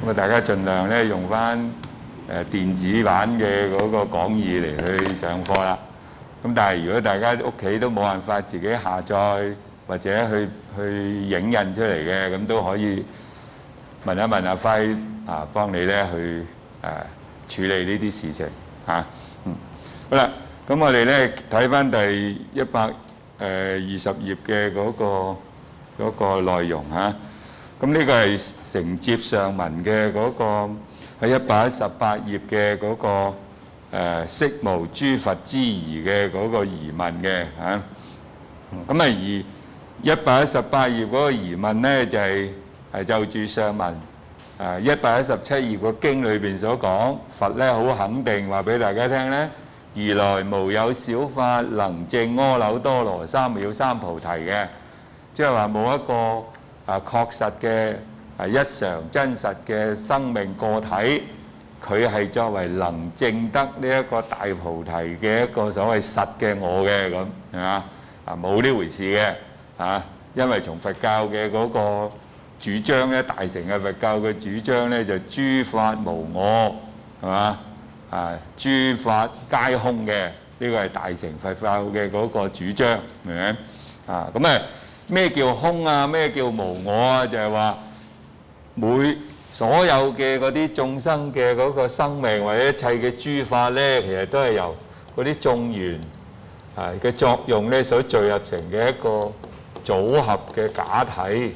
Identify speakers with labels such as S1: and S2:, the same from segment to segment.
S1: 咁啊，大家盡量咧用翻電子版嘅嗰個講義嚟去上課啦。咁但係如果大家屋企都冇辦法自己下載或者去影印出嚟嘅，咁都可以問一問阿輝啊，幫你咧去處理呢啲事情嚇。好啦，咁我哋咧睇翻第120頁嘅嗰個內容嚇。咁呢個係承接上文嘅嗰個喺118頁嘅嗰個釋無諸佛之疑嘅嗰個疑問嘅嚇。咁而118頁嗰個疑問咧就係就住上文117頁個經裏邊所講，佛咧好肯定話俾大家聽咧，如來無有小法能證阿耨多羅三藐三菩提嘅，即係話冇一個確實嘅一常真實嘅生命個體，佢係作為能證得呢一個大菩提嘅一個所謂實嘅我嘅咁係嘛？冇呢回事嘅嚇，因為從佛教嘅嗰個主張咧，大乘嘅佛教嘅主張咧就諸法無我係嘛？諸法皆空嘅，呢個係大乘佛教嘅嗰個主張，明唔明？咁咩叫空啊？咩叫無我啊？就係話所有嘅嗰啲眾生嘅嗰個生命或者一切嘅諸法咧，其實都係由嗰啲眾緣嘅作用咧所聚合成嘅一個組合嘅假體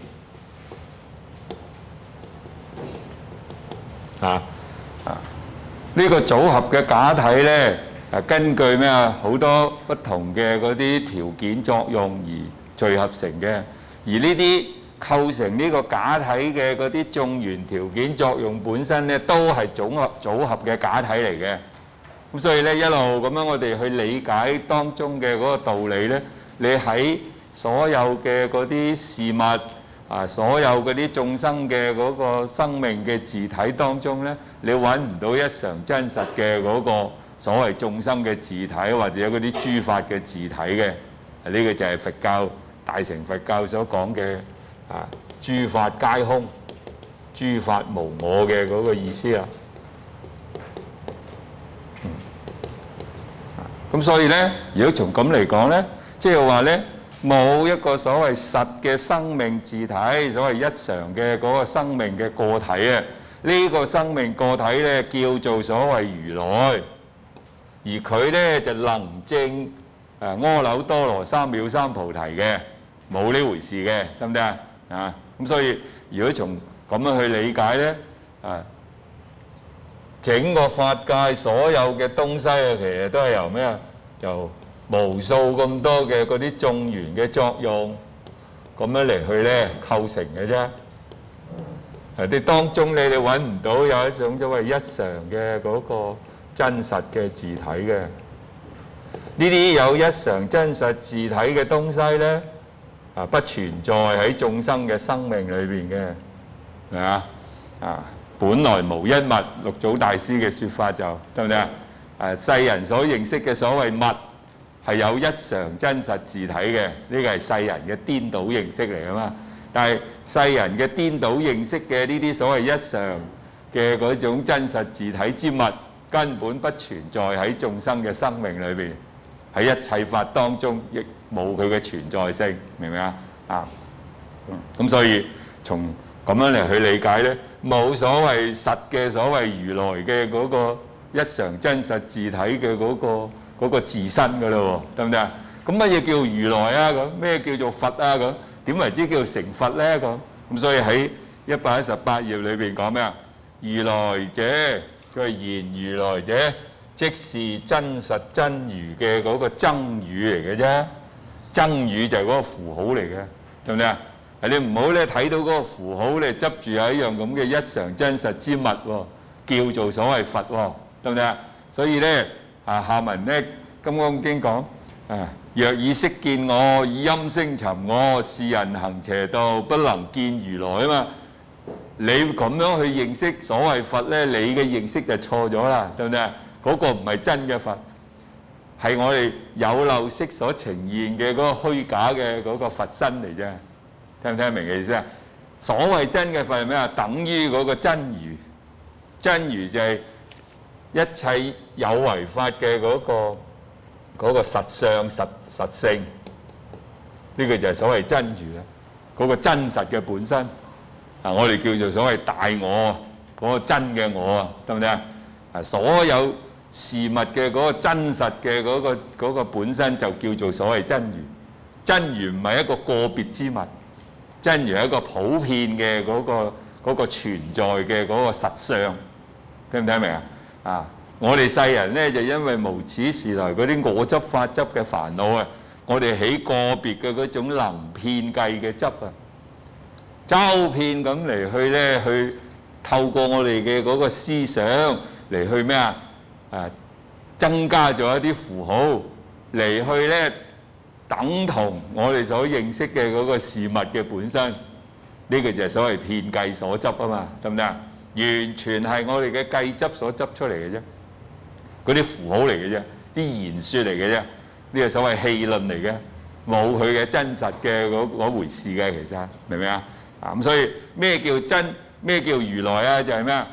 S1: 呢個組合嘅假體咧，根據咩啊？好多不同嘅嗰啲條件作用而聚合成嘅，而呢啲構成呢個假體嘅嗰啲眾緣條件作用本身咧，都係組合嘅假體嚟嘅。咁所以咧一路咁樣我哋去理解當中嘅嗰個道理咧，你喺所有嘅嗰啲事物所有嗰啲眾生嘅嗰個生命嘅自體當中咧，你揾唔到一常真實嘅嗰個所謂眾生嘅自體或者嗰啲諸法嘅自體嘅。呢個就係佛教大乘佛教所講嘅諸法皆空、諸法無我嘅嗰個意思啦。咁所以咧，如果從咁嚟講咧，即係話咧，冇一個所謂實嘅生命自體，所謂一常嘅嗰個生命嘅個體啊，呢個生命個體咧叫做所謂如來，而佢咧就能證阿耨多羅三藐三菩提嘅，冇呢回事嘅，得唔得啊？咁所以如果從咁樣去理解咧，整個法界所有嘅東西啊，其實都係由咩啊？由無數咁多嘅嗰啲眾緣嘅作用，咁樣嚟去咧構成嘅啫。啲當中你哋揾唔到有一種所謂一常嘅嗰個真實嘅自體嘅。呢啲有一常真實自體嘅東西咧，不存在喺眾生嘅生命裏邊嘅，係嘛？本來無一物，六祖大師嘅説法就得唔得啊？世人所認識嘅所謂物係有一常真實自體嘅，呢個係世人嘅顛倒認識嚟㗎嘛。但係世人嘅顛倒認識嘅呢啲所謂一常嘅嗰種真實自體之物，根本不存在喺眾生嘅生命裏邊，喺一切法當中亦冇佢嘅存在性，明唔明啊？咁所以從咁樣嚟去理解咧，冇所謂實嘅所謂如來嘅嗰個一常真實自體嘅嗰個自身㗎咯喎，得唔得啊？咁乜嘢叫如來啊？咁咩叫做佛啊？咁點為之叫成佛咧？咁所以喺118頁裏邊講咩啊？如來者，佢係言如來者，即是真實真如嘅嗰個真語嚟嘅啫。真語就係嗰個符號嚟嘅，得唔得啊？你唔好咧睇到嗰個符號咧執住有一樣咁嘅一常真實之物喎，叫做所謂佛喎，得唔得啊？所以咧下文咧《金剛經》講若以色見我，以音聲尋我，是人行邪道，不能見如來啊嘛。你咁樣去認識所謂佛咧，你嘅認識就錯咗啦，得唔得啊？嗰個唔係真嘅佛，係我哋有漏色所呈現嘅嗰個虛假嘅嗰個佛身嚟啫。聽唔聽明嘅意思啊？所謂真嘅佛係咩啊？等於嗰個真如， 真如就係一切有為法嘅嗰個實相實性，呢個就係所謂真如啦。嗰個真實嘅本身我哋叫做所謂大我，嗰個真嘅我啊，得唔得啊？所有事物嘅嗰個真實嘅嗰個本身就叫做所謂真如。真如唔係一個個別之物，真如係一個普遍嘅嗰個存在嘅嗰個實相，聽唔聽明啊？我哋世人咧就因為無始時來嗰啲我執法執嘅煩惱啊，我哋起個別嘅嗰種能遍計嘅執啊，周遍咁嚟去咧去透過我哋嘅嗰個思想嚟去咩啊？增加咗一啲符號嚟去咧等同我哋所認識嘅嗰個事物嘅本身，呢個就係所謂遍計所執啊嘛，得唔得啊？完全係我哋嘅計執所執出嚟嘅啫，嗰啲符號嚟嘅啫，啲言説嚟嘅啫，呢個所謂戲論嚟嘅，冇佢嘅真實嘅嗰回事嘅，其實明唔明啊？咁所以咩叫真？咩叫如來啊？就係咩啊？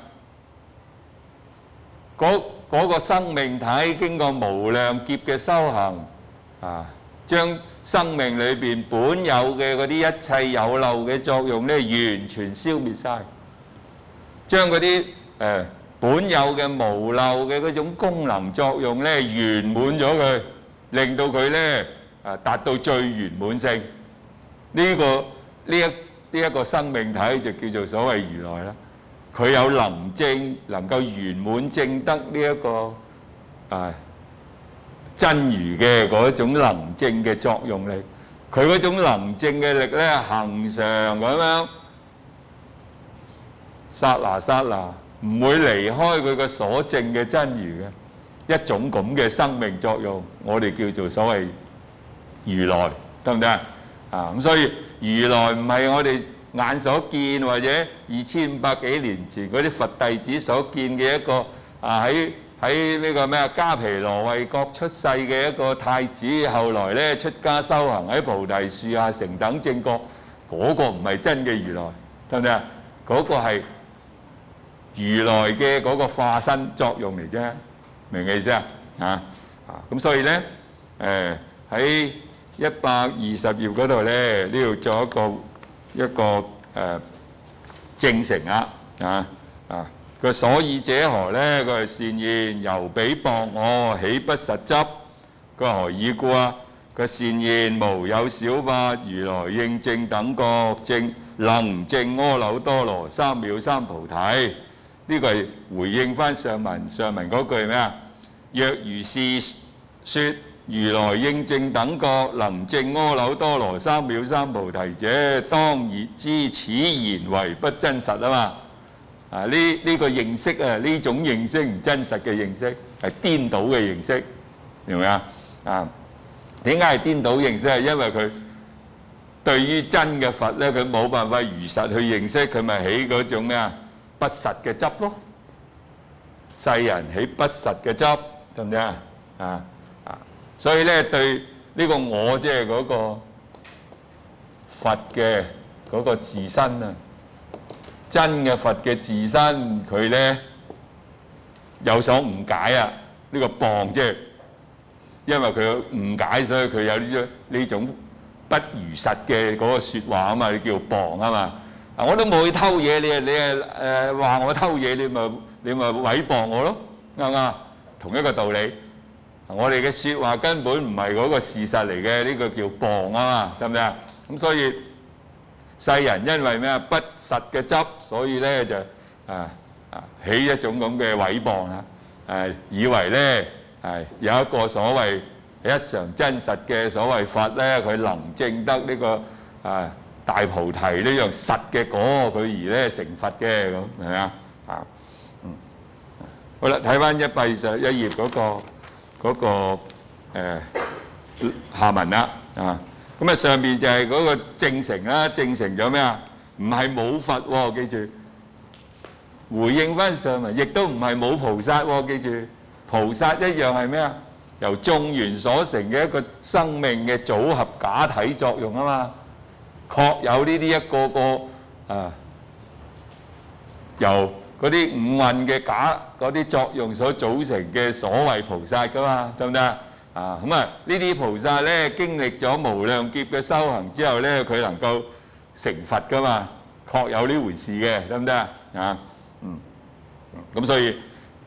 S1: 嗰個生命體經過無量劫嘅修行將生命裏邊本有嘅嗰啲一切有漏嘅作用咧，完全消滅晒，將嗰啲本有嘅無漏嘅嗰種功能作用咧圓滿咗佢，令到佢咧達到最圓滿性。呢一個生命體就叫做所謂如來啦。佢有能證，能夠圓滿證得呢一個真如嘅嗰種能證嘅作用力。佢嗰種能證嘅力咧，恆常咁樣剎那剎那，唔會離開佢個所證嘅真如嘅一種咁嘅生命作用，我哋叫做所謂如來，得唔得咁所以如來唔係我哋眼所見，或者2500幾年前嗰啲佛弟子所見嘅一個喺呢個咩迦毗羅衛國出世嘅一個太子，後來咧出家修行喺菩提樹下成等正覺，嗰個唔係真嘅如來，得唔得啊？嗰個係如來嘅嗰個化身作用嚟啫，明唔明意思啊？咁所以咧喺120頁嗰度咧，呢度做一個證成啦佢所以者何咧？佢係善言由彼謗我，豈不實執？佢話何以故啊？佢善言無有少法，如來應證等覺證，能證阿耨多羅三藐三菩提。呢個係回應翻上文嗰句咩啊？若如是說如來應證等覺，能證阿耨多羅三藐三菩提者，當知此言為不真實啊嘛！呢個認識呢種認識唔真實嘅認識，係顛倒嘅認識，明唔明啊？點解係顛倒認識？係因為佢對於真嘅佛咧，佢冇辦法如實去認識，佢咪起嗰種咩不實嘅執咯。世人起不實嘅執，得唔得所以咧對呢個我即係嗰個佛嘅嗰個自身真嘅佛嘅自身，佢咧有所誤解啊！呢個謗即係因為佢有誤解，所以佢有呢種不如實嘅嗰個説話啊嘛，你叫謗啊嘛。我都冇去偷嘢，你話我偷嘢，你咪毀謗我咯，啱唔啱？同一個道理，我哋嘅説話根本唔係嗰個事實嚟嘅，呢個叫謗啊嘛，得唔得啊？咁所以世人因為咩不實嘅執，所以咧就起一種咁嘅毀謗以為咧有一個所謂一常真實嘅所謂佛咧，佢能證得呢個大菩提呢樣實嘅果，佢而咧成佛嘅咁，係咪啊？好啦，睇翻121頁嗰個下文啦咁上邊就係嗰個證成啦，證成咗咩啊？唔係冇佛喎，記住回應翻上文，亦都唔係冇菩薩喎，記住菩薩一樣係咩啊？由眾緣所成嘅一個生命嘅組合假體作用啊嘛，確有呢啲一個個由嗰啲五蘊嘅假嗰啲作用所組成嘅所謂菩薩噶嘛，得唔得啊？咁啊，呢啲菩薩咧經歷咗無量劫嘅修行之後咧，佢能夠成佛噶嘛，確有呢回事嘅，得唔得啊？咁所以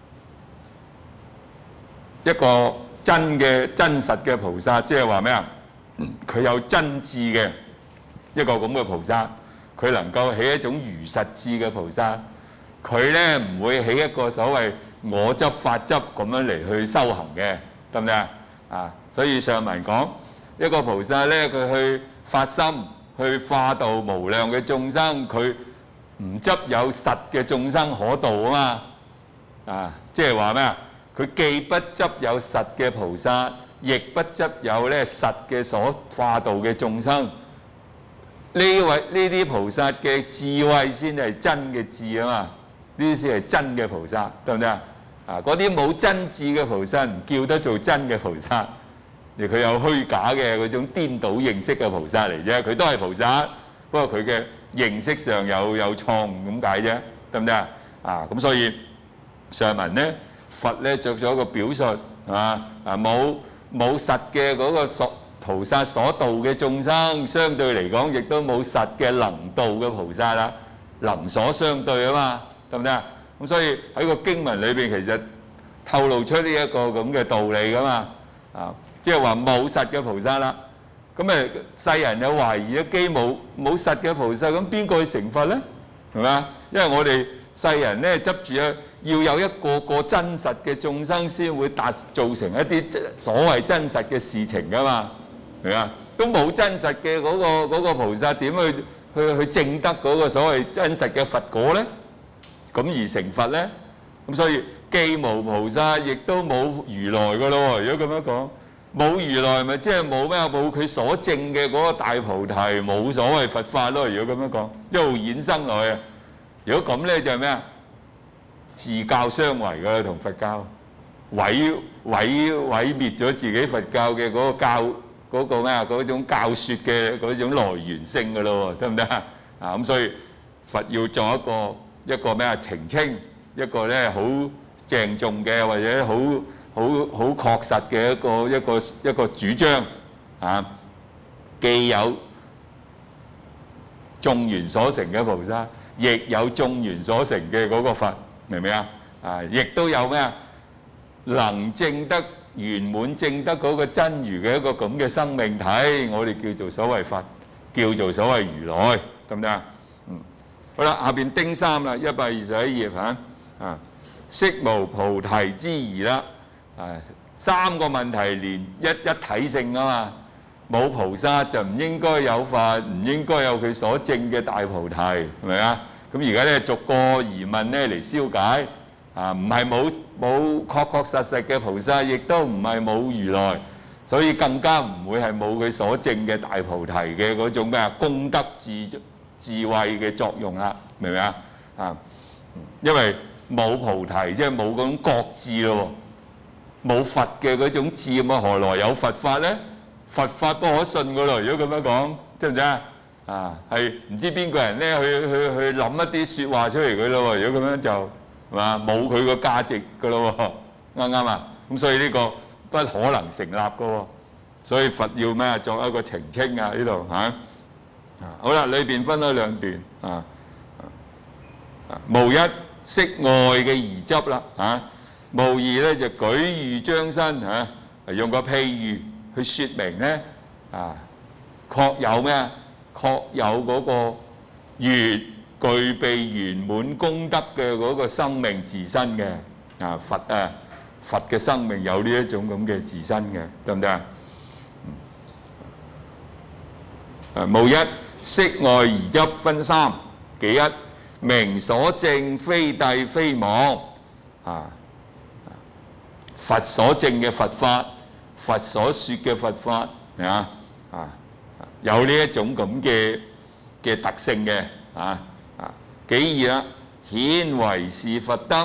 S1: 一個真實嘅菩薩，即係話咩啊？佢有真智嘅一個咁嘅菩薩，佢能夠起一種如實智嘅菩薩，佢咧唔會起一個所謂我執法執咁樣嚟去修行嘅，得唔得啊？所以上文講一個菩薩咧，佢去發心去化度無量嘅眾生，佢唔執有實嘅眾生可度啊嘛，即係話咩啊？佢既不執有實嘅菩薩，亦不執有咧實嘅所化度嘅眾生。呢啲菩薩嘅智慧先係真嘅智啊嘛，呢啲先係真嘅菩薩，得唔得啊？嗰啲冇真智嘅菩薩唔叫得做真嘅菩薩，而佢有虛假嘅嗰種顛倒認識嘅菩薩嚟啫。佢都係菩薩，不過佢嘅認識上有錯誤咁解啫，得唔得啊？咁所以上文咧，佛咧作咗一個表述係嘛？冇實嘅嗰個菩薩所度嘅眾生，相對嚟講亦都冇實嘅能度嘅菩薩啦，能所相對啊嘛，得唔得啊？咁所以喺個經文裏邊其實透露出呢一個咁嘅道理噶嘛，即係話冇實嘅菩薩啦。咁世人有懷疑咧，既冇實嘅菩薩，咁邊個去成佛咧？係嘛？因為我哋世人咧執住要有一個真實嘅眾生先會造成一啲所謂真實嘅事情噶嘛，係嘛？都冇真實嘅嗰個菩薩點去證得嗰個所謂真實嘅佛果咧？咁而成佛咧？咁所以既無菩薩，亦都冇如來噶咯。如果咁樣講，冇如來咪即係冇咩？冇佢所證嘅嗰個大菩提，冇所謂佛法咯。如果咁樣講，一路衍生落去。如果咁咧就係咩啊？自教相違㗎，同佛教毀滅咗自己佛教嘅嗰個教嗰個咩啊？嗰種教説嘅嗰種來源性㗎咯，得唔得啊？咁所以佛要作一個咩啊？澄清一個咧好鄭重嘅或者好確實嘅一個主張既有眾緣所成嘅菩薩，亦有眾緣所成嘅嗰個佛。明唔明啊？亦都有咩啊？能證得圓滿證得嗰個真如嘅一個咁嘅生命體，我哋叫做所謂佛，叫做所謂如來，得唔得啊？好啦，下邊丁3啦，121頁悉無菩提之疑啦。3個問題連一體性啊嘛，冇菩薩就唔應該有佛，唔應該有佢所證嘅大菩提，係咪啊？咁而家咧逐個疑問咧嚟消解，唔係冇確實嘅菩薩，亦都唔係冇如來，所以更加唔會係冇佢所證嘅大菩提嘅嗰種咩啊功德智慧嘅作用啦，明唔明啊？因為冇菩提即係冇嗰種覺智咯，冇佛嘅嗰種智，咁何來有佛法咧？佛法不可信噶咯，如果咁樣講，知唔知啊？係唔知邊個人咧去諗一啲説話出嚟嘅咯喎？如果咁樣就係嘛，冇佢個價值嘅咯喎，啱唔啱啊？咁所以呢個不可能成立嘅喎，所以佛要咩作一個澄清啊？呢度好啦，裏邊分咗兩段無一色外嘅疑執啦無二咧就舉喻彰身用個譬喻去説明咧確有咩啊？確有嗰個具備圓滿功德嘅嗰個生命自身嘅佛嘅生命有呢一種咁嘅自身嘅，得唔得啊？無一色外疑執分3，其一明所證非諦非妄佛所證嘅佛法，佛所說嘅佛法有呢一種咁嘅特性嘅其二顯為是佛德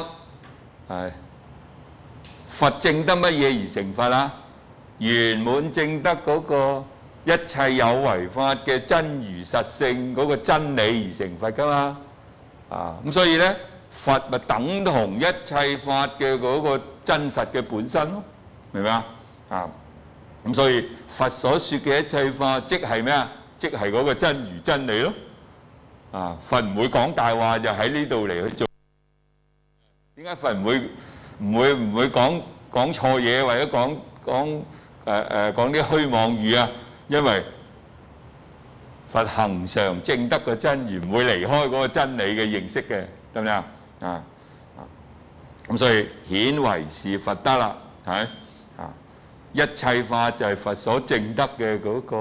S1: 佛證得乜嘢而成佛啊？圓滿證得嗰個一切有為法嘅真如實性嗰個真理而成佛噶嘛咁所以咧， 佛咪等同一切法嘅嗰個真實嘅本身咯，明唔明啊？咁所以佛所說嘅一切法，即係咩啊？即係嗰個真如真理咯。佛唔會講大話，就喺呢度嚟去做。點解佛唔會講錯嘢，或者講啲虛妄語啊？因為佛恆常證得個真如，唔會離開嗰個真理嘅認識嘅，得唔得啊？咁所以顯為是佛得啦，係咪？一切法就係佛所證得嘅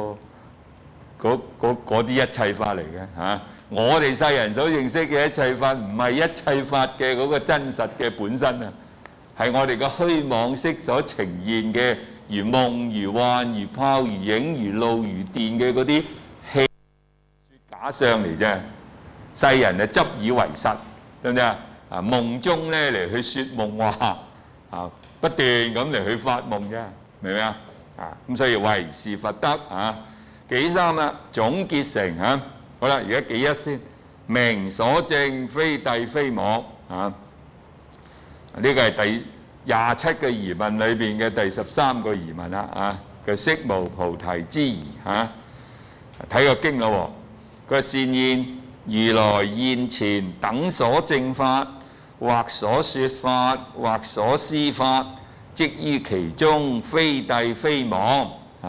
S1: 嗰啲一切法嚟嘅嚇。我哋世人所認識嘅一切法，唔係一切法嘅嗰個真實嘅本身啊，係我哋嘅虛妄識所呈現嘅，如夢、如幻、如泡、如影、如露、如電嘅嗰啲氣假相嚟啫。世人就執以為實，得唔得啊？夢中咧嚟去説夢話不斷咁嚟去發夢啫。明唔明啊？咁所以為是佛得幾三啦，總結成好啦，而家幾一先，明所證非諦非妄呢個係第27個疑問裏邊嘅第13個疑問啦嘅色無菩提之疑睇個經咯喎，佢話善言如來現前等所證法，或所說法，或所思法，即於其中，非諦非妄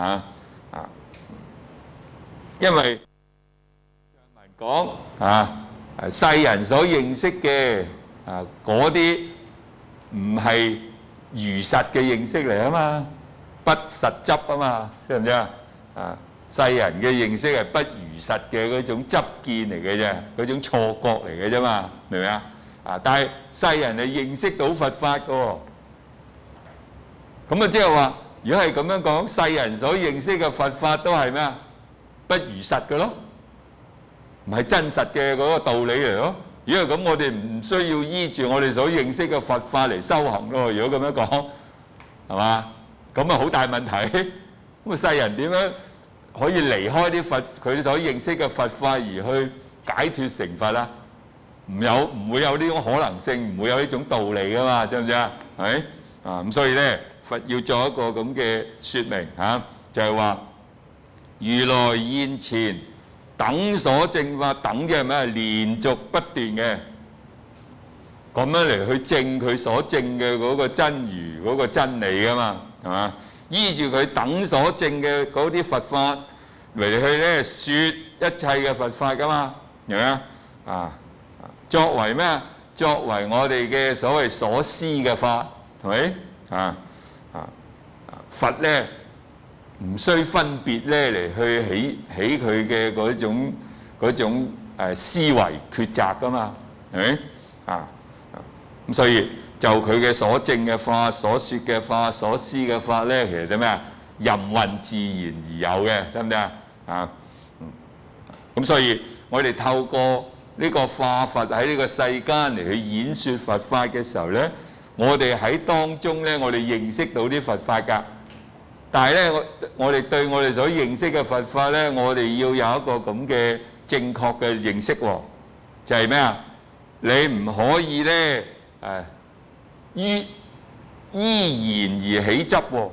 S1: 因為上文講世人所認識嘅嗰啲唔係如實嘅認識嚟啊嘛，不實執啊嘛，知唔知啊？世人嘅認識係不如實嘅嗰種執見嚟嘅啫，嗰種錯覺嚟嘅啫嘛，明唔明啊？但係世人係認識到佛法嘅喎。咁啊，即係話，如果係咁樣講，世人所認識嘅佛法都係咩啊？不如實嘅咯，唔係真實嘅嗰個道理嚟咯。如果係咁，我哋唔需要依住我哋所認識嘅佛法嚟修行咯。如果咁樣講，係嘛？咁啊好大問題。咁啊，世人點樣可以離開啲佛佢所認識嘅佛法而去解脫成佛啊？唔會有呢種可能性，唔會有呢種道理噶嘛，知唔知啊？係咁所以咧。佛要做一個咁嘅説明就係話如來現前等所證法，等嘅係咩？連續不斷嘅咁樣嚟去證佢所證嘅嗰個真如嗰個真理噶嘛，係嘛？依住佢等所證嘅嗰啲佛法嚟去咧説一切嘅佛法噶嘛，明唔明啊？作為咩？作為我哋嘅所謂所思嘅法，係咪佛咧唔需分別咧嚟去起佢嘅嗰種思維抉擇噶嘛，係咪咁所以就佢嘅所證嘅法、所說嘅法、所思嘅法咧，其實係咩啊？任運自然而有嘅，得唔得啊？咁所以我哋透過呢個化佛喺呢個世間嚟去演説佛法嘅時候咧，我哋喺當中咧，我哋認識到啲佛法㗎。但係咧，我哋對我哋所認識嘅佛法咧，我哋要有一個咁嘅正確嘅認識喎，就係咩啊？你唔可以咧依言而起執喎。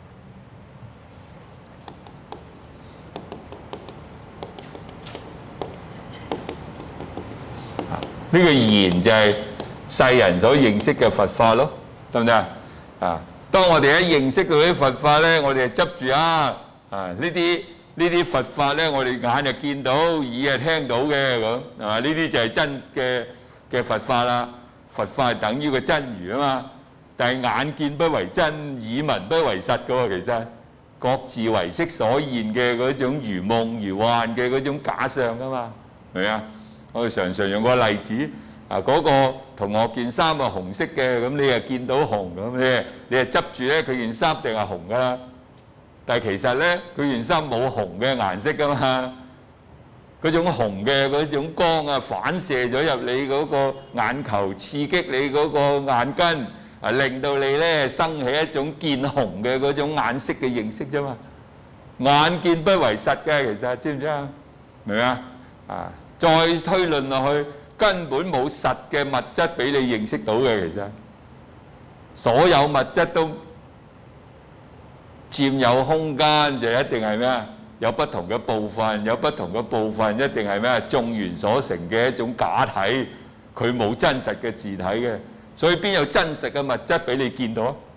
S1: 呢個言就係世人所認識嘅佛法咯，得唔得啊？當我哋一認識到啲佛法咧，我哋就執住呢啲佛法咧，我哋眼就見到，耳係聽到嘅咁，係嘛？呢啲就係真嘅佛法啦。佛法係等於個真如啊嘛。但係眼見不為真，耳聞不為實嘅喎，其實各自為色所現嘅嗰種如夢如幻嘅嗰種假象啊嘛，明唔明啊？我哋常常用個例子。嗰個同學件衫係紅色嘅，咁你又見到紅咁，你係執住咧佢件衫定係紅噶啦。但係其實咧，佢件衫冇紅嘅顏色噶嘛。嗰種紅嘅嗰種光反射咗入你嗰個眼球，刺激你嗰個眼根，令到你咧生起一種見紅嘅嗰種眼色嘅認識啫嘛。眼見不為實嘅，其實知唔知啊？明唔明啊？再推論落去。 根本冇實嘅物質俾你認識到嘅，其實所有物質都佔有空間，就一定係咩啊？有不同嘅部分，有不同嘅部分一定係咩啊？眾緣所成嘅一種假體，佢冇真實嘅自體嘅，所以邊有真實嘅物質俾你見到啊？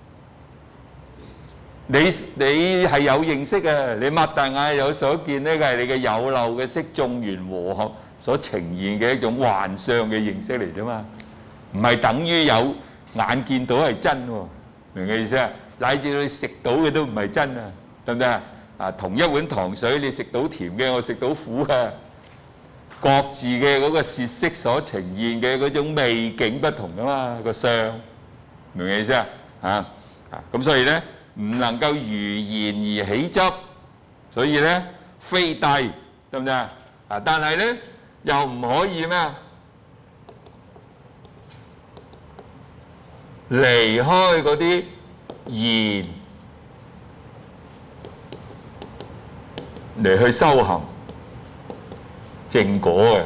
S1: 你係有認識嘅，你擘大眼有所見，呢個係你嘅有漏嘅色眾緣和合所呈現嘅一種幻象嘅認識嚟啫嘛，唔係等於有眼見到係真喎，明嘅意思啊？乃至你食到嘅都唔係真啊，得唔得啊？啊，同一碗糖水，你食到甜嘅，我食到苦嘅，各自嘅嗰個舌色所呈現嘅嗰種味境不同噶嘛，個相，明嘅意思啊？咁所以咧唔能夠如言而起執，所以咧非諦，得唔得啊？但係咧又唔可以咩啊？離開嗰啲言嚟去修行正果嘅，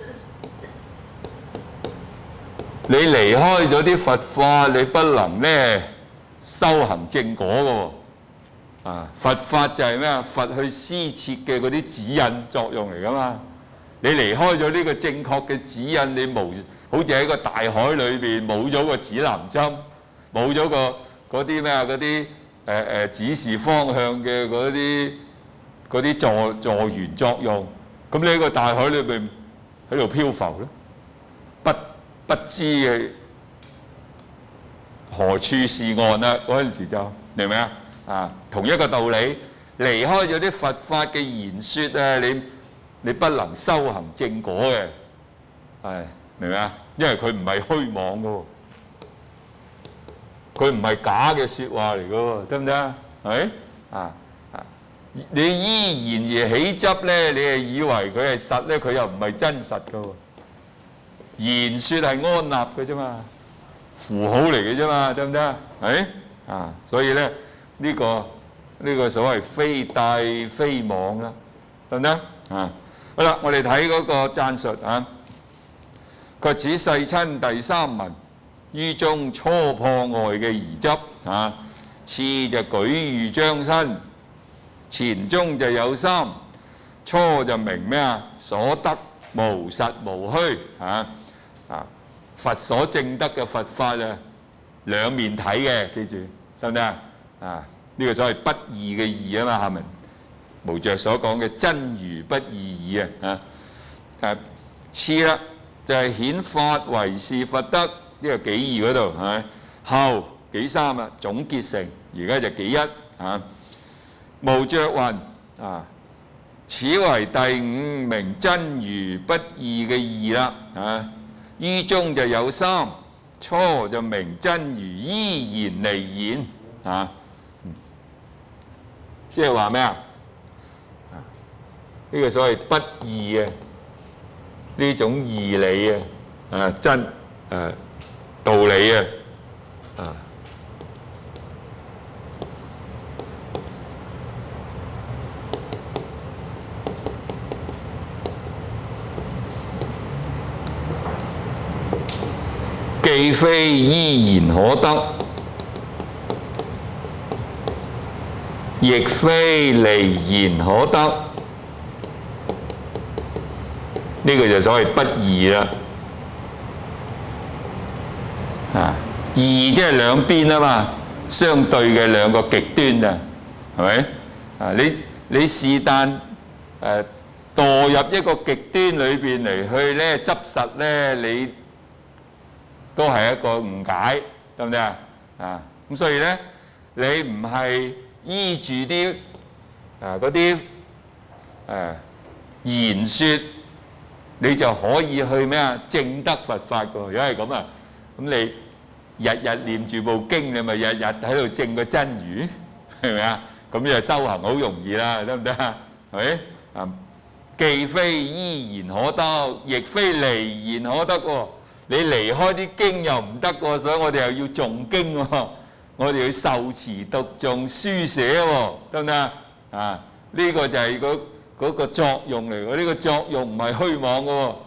S1: 你離開咗啲佛法，你不能咧修行正果嘅喎。佛法就係咩啊？佛去施設嘅嗰啲指引作用嚟噶嘛。你離開咗呢個正確嘅指引，你好似喺個大海裏邊冇咗個指南針，冇咗嗰啲咩啊？嗰啲指示方向嘅嗰啲助緣作用，咁你喺個大海裏邊喺度漂浮咯，不知嘅何處是岸啦！嗰陣時就明唔明啊？同一個道理，離開咗啲佛法嘅言説啊，你不能修行正果嘅，明唔明啊？因為佢唔係虛妄嘅喎，佢唔係假嘅説話嚟嘅喎，得唔得啊？係你依言而起執咧，你係以為佢係實咧，佢又唔係真實嘅喎。言説係安立嘅啫嘛，符號嚟嘅啫嘛，得唔得？所以咧呢個所謂非諦非妄啦，得唔得？好啦，我哋睇嗰個讚述啊。佢話此世親第三文，於中初破外嘅疑執次就舉喻將身，前中就有三，初就明咩啊？所得無實無虛佛所證得嘅佛法啊，兩面睇嘅，記住得唔得啊？呢個所謂不二嘅義啊嘛，下文無著所講嘅真如不二義次啦，就係顯法為是佛德，呢個己二嗰度係後己三啦，總結成而家就己一無著云此為第五明真如不二嘅義啦於中就有三，初就明真如依言離言即係話咩啊？呢個所謂不二嘅呢種義理真道理既非依言可得，亦非離言可得，呢個就所謂不二啦。異即係兩邊啊嘛，相對嘅兩個極端啊，係咪？你是但墮入一個極端裏邊嚟去咧執實咧，你都係一個誤解，得唔得啊？咁所以咧，你唔係依住啲嗰啲言説，你就可以去咩啊？證得佛法㗎。如果係咁啊，咁你日日念住部經，你咪日日喺度證個真如，係咪啊？咁就修行好容易啦，得唔得啊？係咪？既非依言可得，亦非離言可得喎。你離開啲經又唔得喎，所以我哋又要誦經喎，我哋要受持讀誦書寫喎，得唔得啊？呢個就係嗰個作用嚟喎，呢個作用唔係虛妄嘅喎，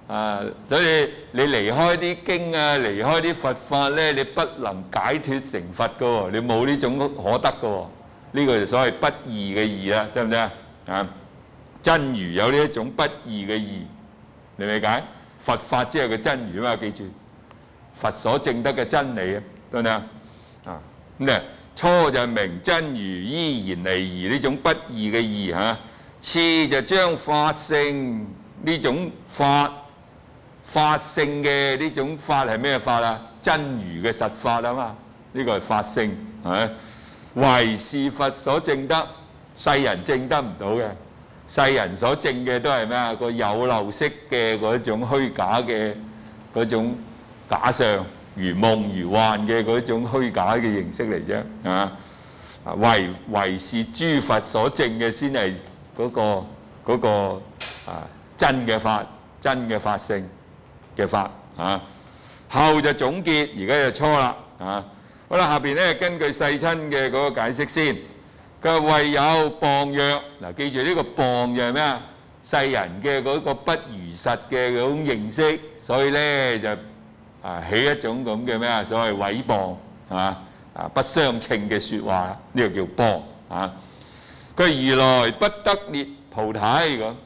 S1: 所以你離開啲經啊，離開啲佛法咧，你不能解脫成佛噶喎，你冇呢種可得噶喎。呢個就所謂不二嘅二啦，得唔得啊？真如有呢一種不二嘅二，你理解？佛法即係個真如啊嘛，記住，佛所證得嘅真理啊，得唔得啊？咁咧初就明真如依然離異呢種不二嘅異嚇，次就將法性呢種法性嘅呢種法係咩法啊？真如嘅實法啊嘛，呢個係法性係咪？唯是佛所證得，世人證得唔到嘅。世人所證嘅都係咩啊？個有漏色嘅嗰種虛假嘅嗰種假相，如夢如幻嘅嗰種虛假嘅形式嚟啫，係嘛？唯是諸佛所證嘅先係嗰個真嘅法，真嘅法性嘅法啊。後就總結，而家就初啦啊。好啦，下邊咧根據世親嘅嗰個解釋先。佢話謂有謗曰，嗱記住呢個謗就係咩啊？世人嘅嗰個不如實嘅嗰種認識，所以咧就起一種咁嘅咩啊？所謂毀謗係嘛？不相稱嘅説話，呢個叫謗啊。佢如來不得涅菩提咁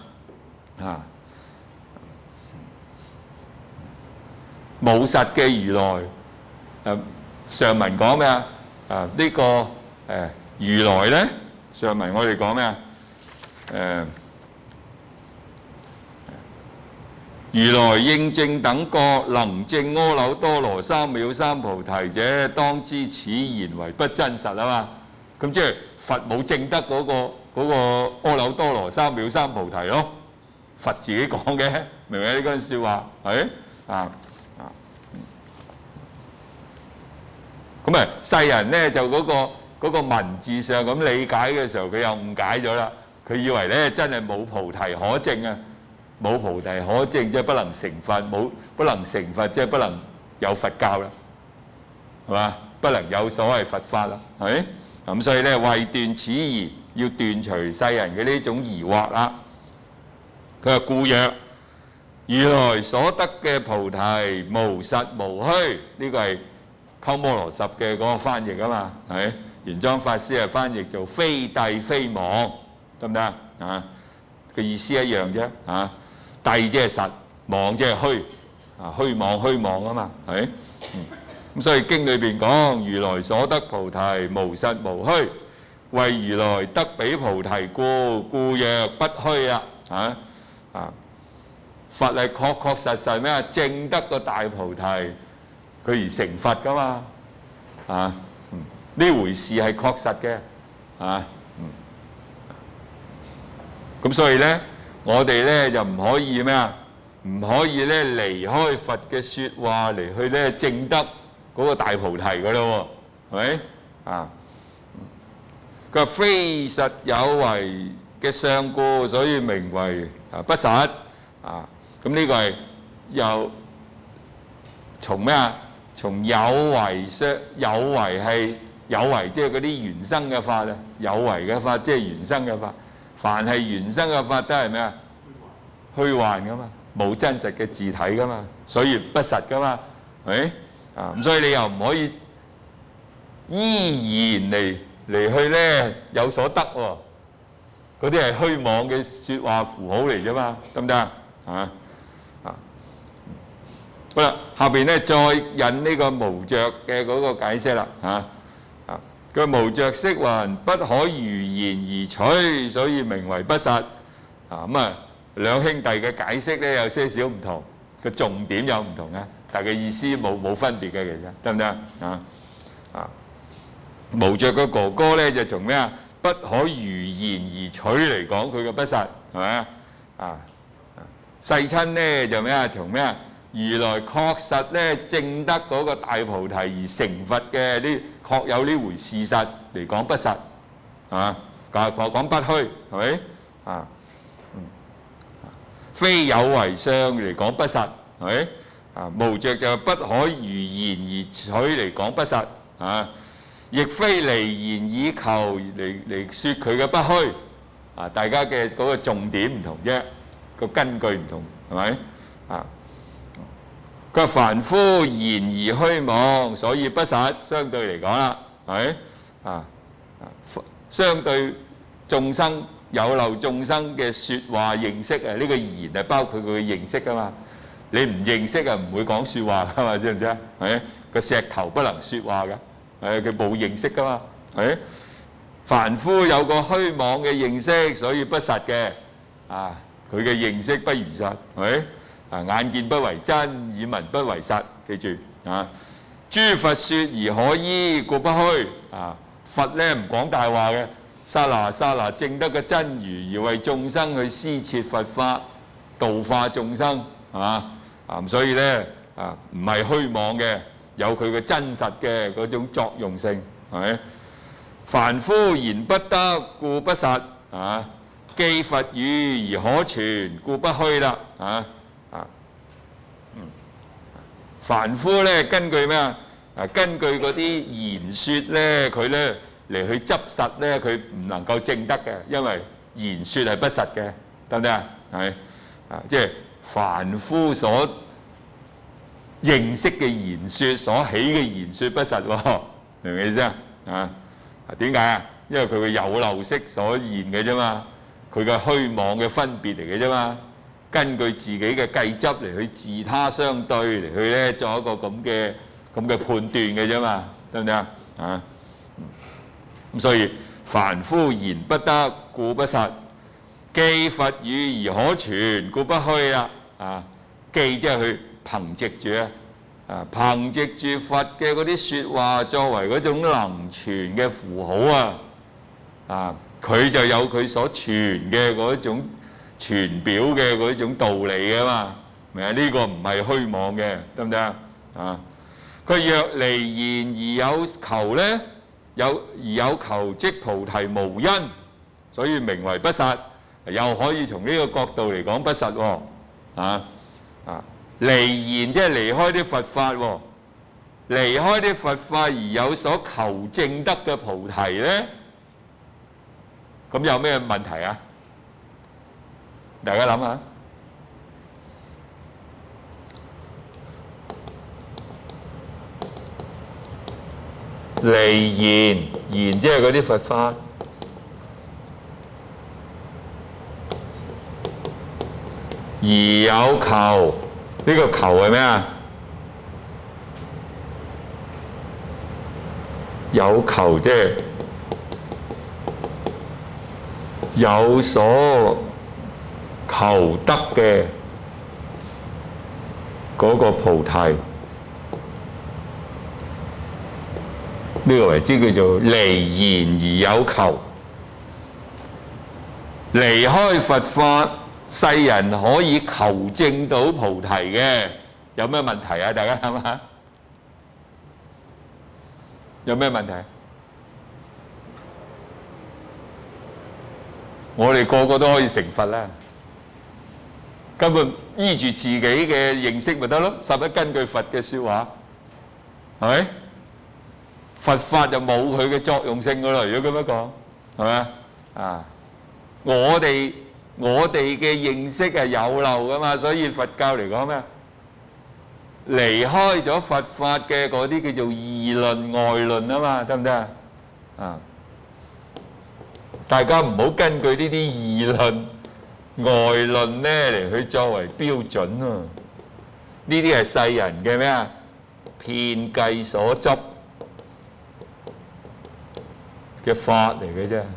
S1: 冇實嘅如來。上文講咩啊？呢個如來咧，上文我哋講咩啊？如來應證等覺，能證阿耨多羅三藐三菩提者，當知此言為不真實啊嘛。咁即係佛冇證得嗰個阿耨多羅三藐三菩提咯，佛自己講嘅，明唔明呢句説話？係咁啊，世人咧就嗰個文字上咁理解嘅時候，佢又誤解咗啦。佢以為咧真係冇菩提可證啊，冇菩提可證即係不能成佛，不能成佛即係不能有佛教啦，係嘛？不能有所謂佛法啦，係咪？咁所以咧為斷此疑，要斷除世人嘅呢種疑惑啦。佢話故曰：如來所得嘅菩提無實無虛，呢個係鳩摩羅什嘅嗰個翻譯啊嘛，係咪？玄奘法師係翻譯做非諦非妄，得唔得啊？個意思一樣啫啊！諦即係實，妄即係虛，虛妄啊嘛，係咪？咁所以經裏邊講，如來所得菩提無實無虛，為如來得彼菩提故曰不虛啊！佛係確實咩啊？證得個大菩提，佢而成佛噶嘛呢回事係確實嘅咁所以咧，我哋咧就唔可以咩啊？唔可以咧離開佛嘅説話嚟去咧證得嗰個大菩提噶咯喎，係咪佢話非實有為嘅相故，所以名為不實咁呢個係又從咩啊？從有為係有為，即係嗰啲原生嘅法啊！有為嘅法即係原生嘅法，凡係原生嘅法都係咩啊？虛幻噶嘛，冇真實嘅自體噶嘛，所以不實噶嘛，係咪咁所以你又唔可以依然嚟去咧有所得喎，嗰啲係虛妄嘅説話符號嚟啫嘛，得唔得好啦，下邊咧再引呢個無著嘅嗰個解釋啦佢無著釋云不可如言而取，所以名為不實兩兄弟嘅解釋咧有些少唔同，個重點有唔同但係個意思冇分別嘅，其實得唔得無著嘅哥哥咧就從咩啊？不可如言而取嚟講佢嘅不實，係咪世親咧就咩啊？從咩啊？如來確實咧證得嗰個大菩提而成佛嘅呢，確有呢回事實嚟講不實，講不虛，係咪非有為相嚟講不實，係咪無著就不可如言而取嚟講不實亦非離言以求嚟説佢嘅不虛大家嘅嗰個重點唔同啫，個根據唔同，係咪啊。佢話凡夫言而虛妄，所以不實。相對嚟講啦，係啊，相對眾生有漏眾生嘅説話認識啊，呢個言係包括佢嘅認識噶嘛。你唔認識啊，唔會講説話噶嘛，知唔知啊？係個石頭不能説話噶，佢冇認識噶嘛。係凡夫有個虛妄嘅認識，所以不實嘅啊，佢嘅認識不如實，係啊，眼見不為真，耳聞不為實，記住啊！諸佛説而可依，故不虛啊！佛咧唔講大話嘅，剎那剎那證得嘅真如，而為眾生去施設佛法，度化眾生，係嘛啊？所以咧啊，唔係虛妄嘅，有佢嘅真實嘅嗰種作用性，係咪？凡夫言不得，故不實啊！既佛語而可傳，故不虛啦啊！凡夫咧根據咩啊？根據嗰啲言説咧，佢咧嚟去執實咧，佢唔能夠證得嘅，因為言説係不實嘅，得唔得啊？係啊，即係凡夫所認識嘅言説，所起嘅言説不實喎，明唔明意思啊？啊，點解啊？因為佢嘅有漏識所現嘅啫嘛，佢嘅虛妄嘅分別嚟嘅啫嘛。根據自己嘅計執嚟去自他相對嚟去咧作一個咁嘅判斷嘅啫嘛，得唔得啊？啊，咁所以凡夫言不得，故不實；既佛語而可傳，故不虛啦。啊，既即係去憑藉住憑藉住佛嘅嗰啲説話作為嗰種能傳嘅符號啊，佢就有佢所傳嘅嗰種傳表嘅嗰種道理嘅嘛，明啊？呢個唔係虛妄嘅，得唔得啊？啊，佢若離言而有求咧，而有求即菩提無因，所以名為不實。又可以從呢個角度嚟講不實喎。離言即係離開啲佛法喎，離開啲佛法而有所求證得嘅菩提咧，咁有咩問題啊？大家諗下，離言即係嗰啲佛法，而有求，呢個求係咩啊？有求即係有所求得嘅嗰個菩提，呢個為之叫做離言而有求。離開佛法，世人可以求證到菩提嘅，有咩問題啊？大家諗下，有咩問題？我哋個個都可以成佛啦，根本依住自己嘅認識咪得咯，實不根據佛嘅説話，係咪？佛法就冇佢嘅作用性噶啦，如果咁樣講，係咪啊？我哋嘅認識係有漏噶嘛，所以佛教嚟講咩？離開咗佛法嘅嗰啲叫做異論外論啊嘛，得唔得啊？大家唔好根據呢啲異論外論咧嚟去作為標準啊！呢啲係世人嘅咩啊？遍計所執嘅法嚟嘅啫，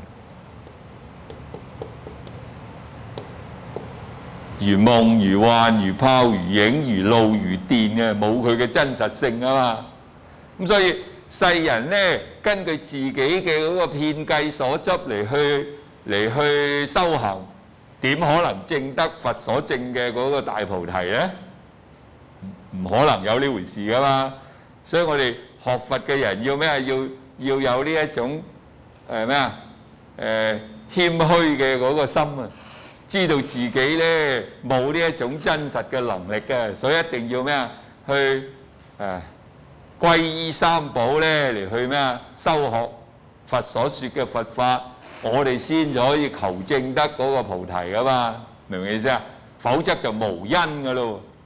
S1: 如夢如幻如泡如影如露如電嘅，冇佢嘅真實性啊嘛。咁所以世人咧根據自己嘅嗰個遍計所執嚟去修行，點可能證得佛所證嘅嗰個大菩提咧？唔可能有呢回事噶嘛。所以我哋學佛嘅人要咩啊？要有呢一種咩啊？謙虛嘅嗰個心啊！知道自己咧冇呢一種真實嘅能力嘅，所以一定要咩啊？去皈依三寶咧嚟去咩啊？修學佛所說嘅佛法，我哋先就可以求證得嗰個菩提噶嘛，明唔明意思啊？否則就無因噶咯，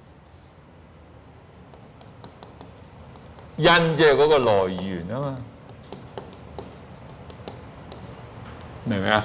S1: 因即係嗰個來源啊嘛，明唔明啊？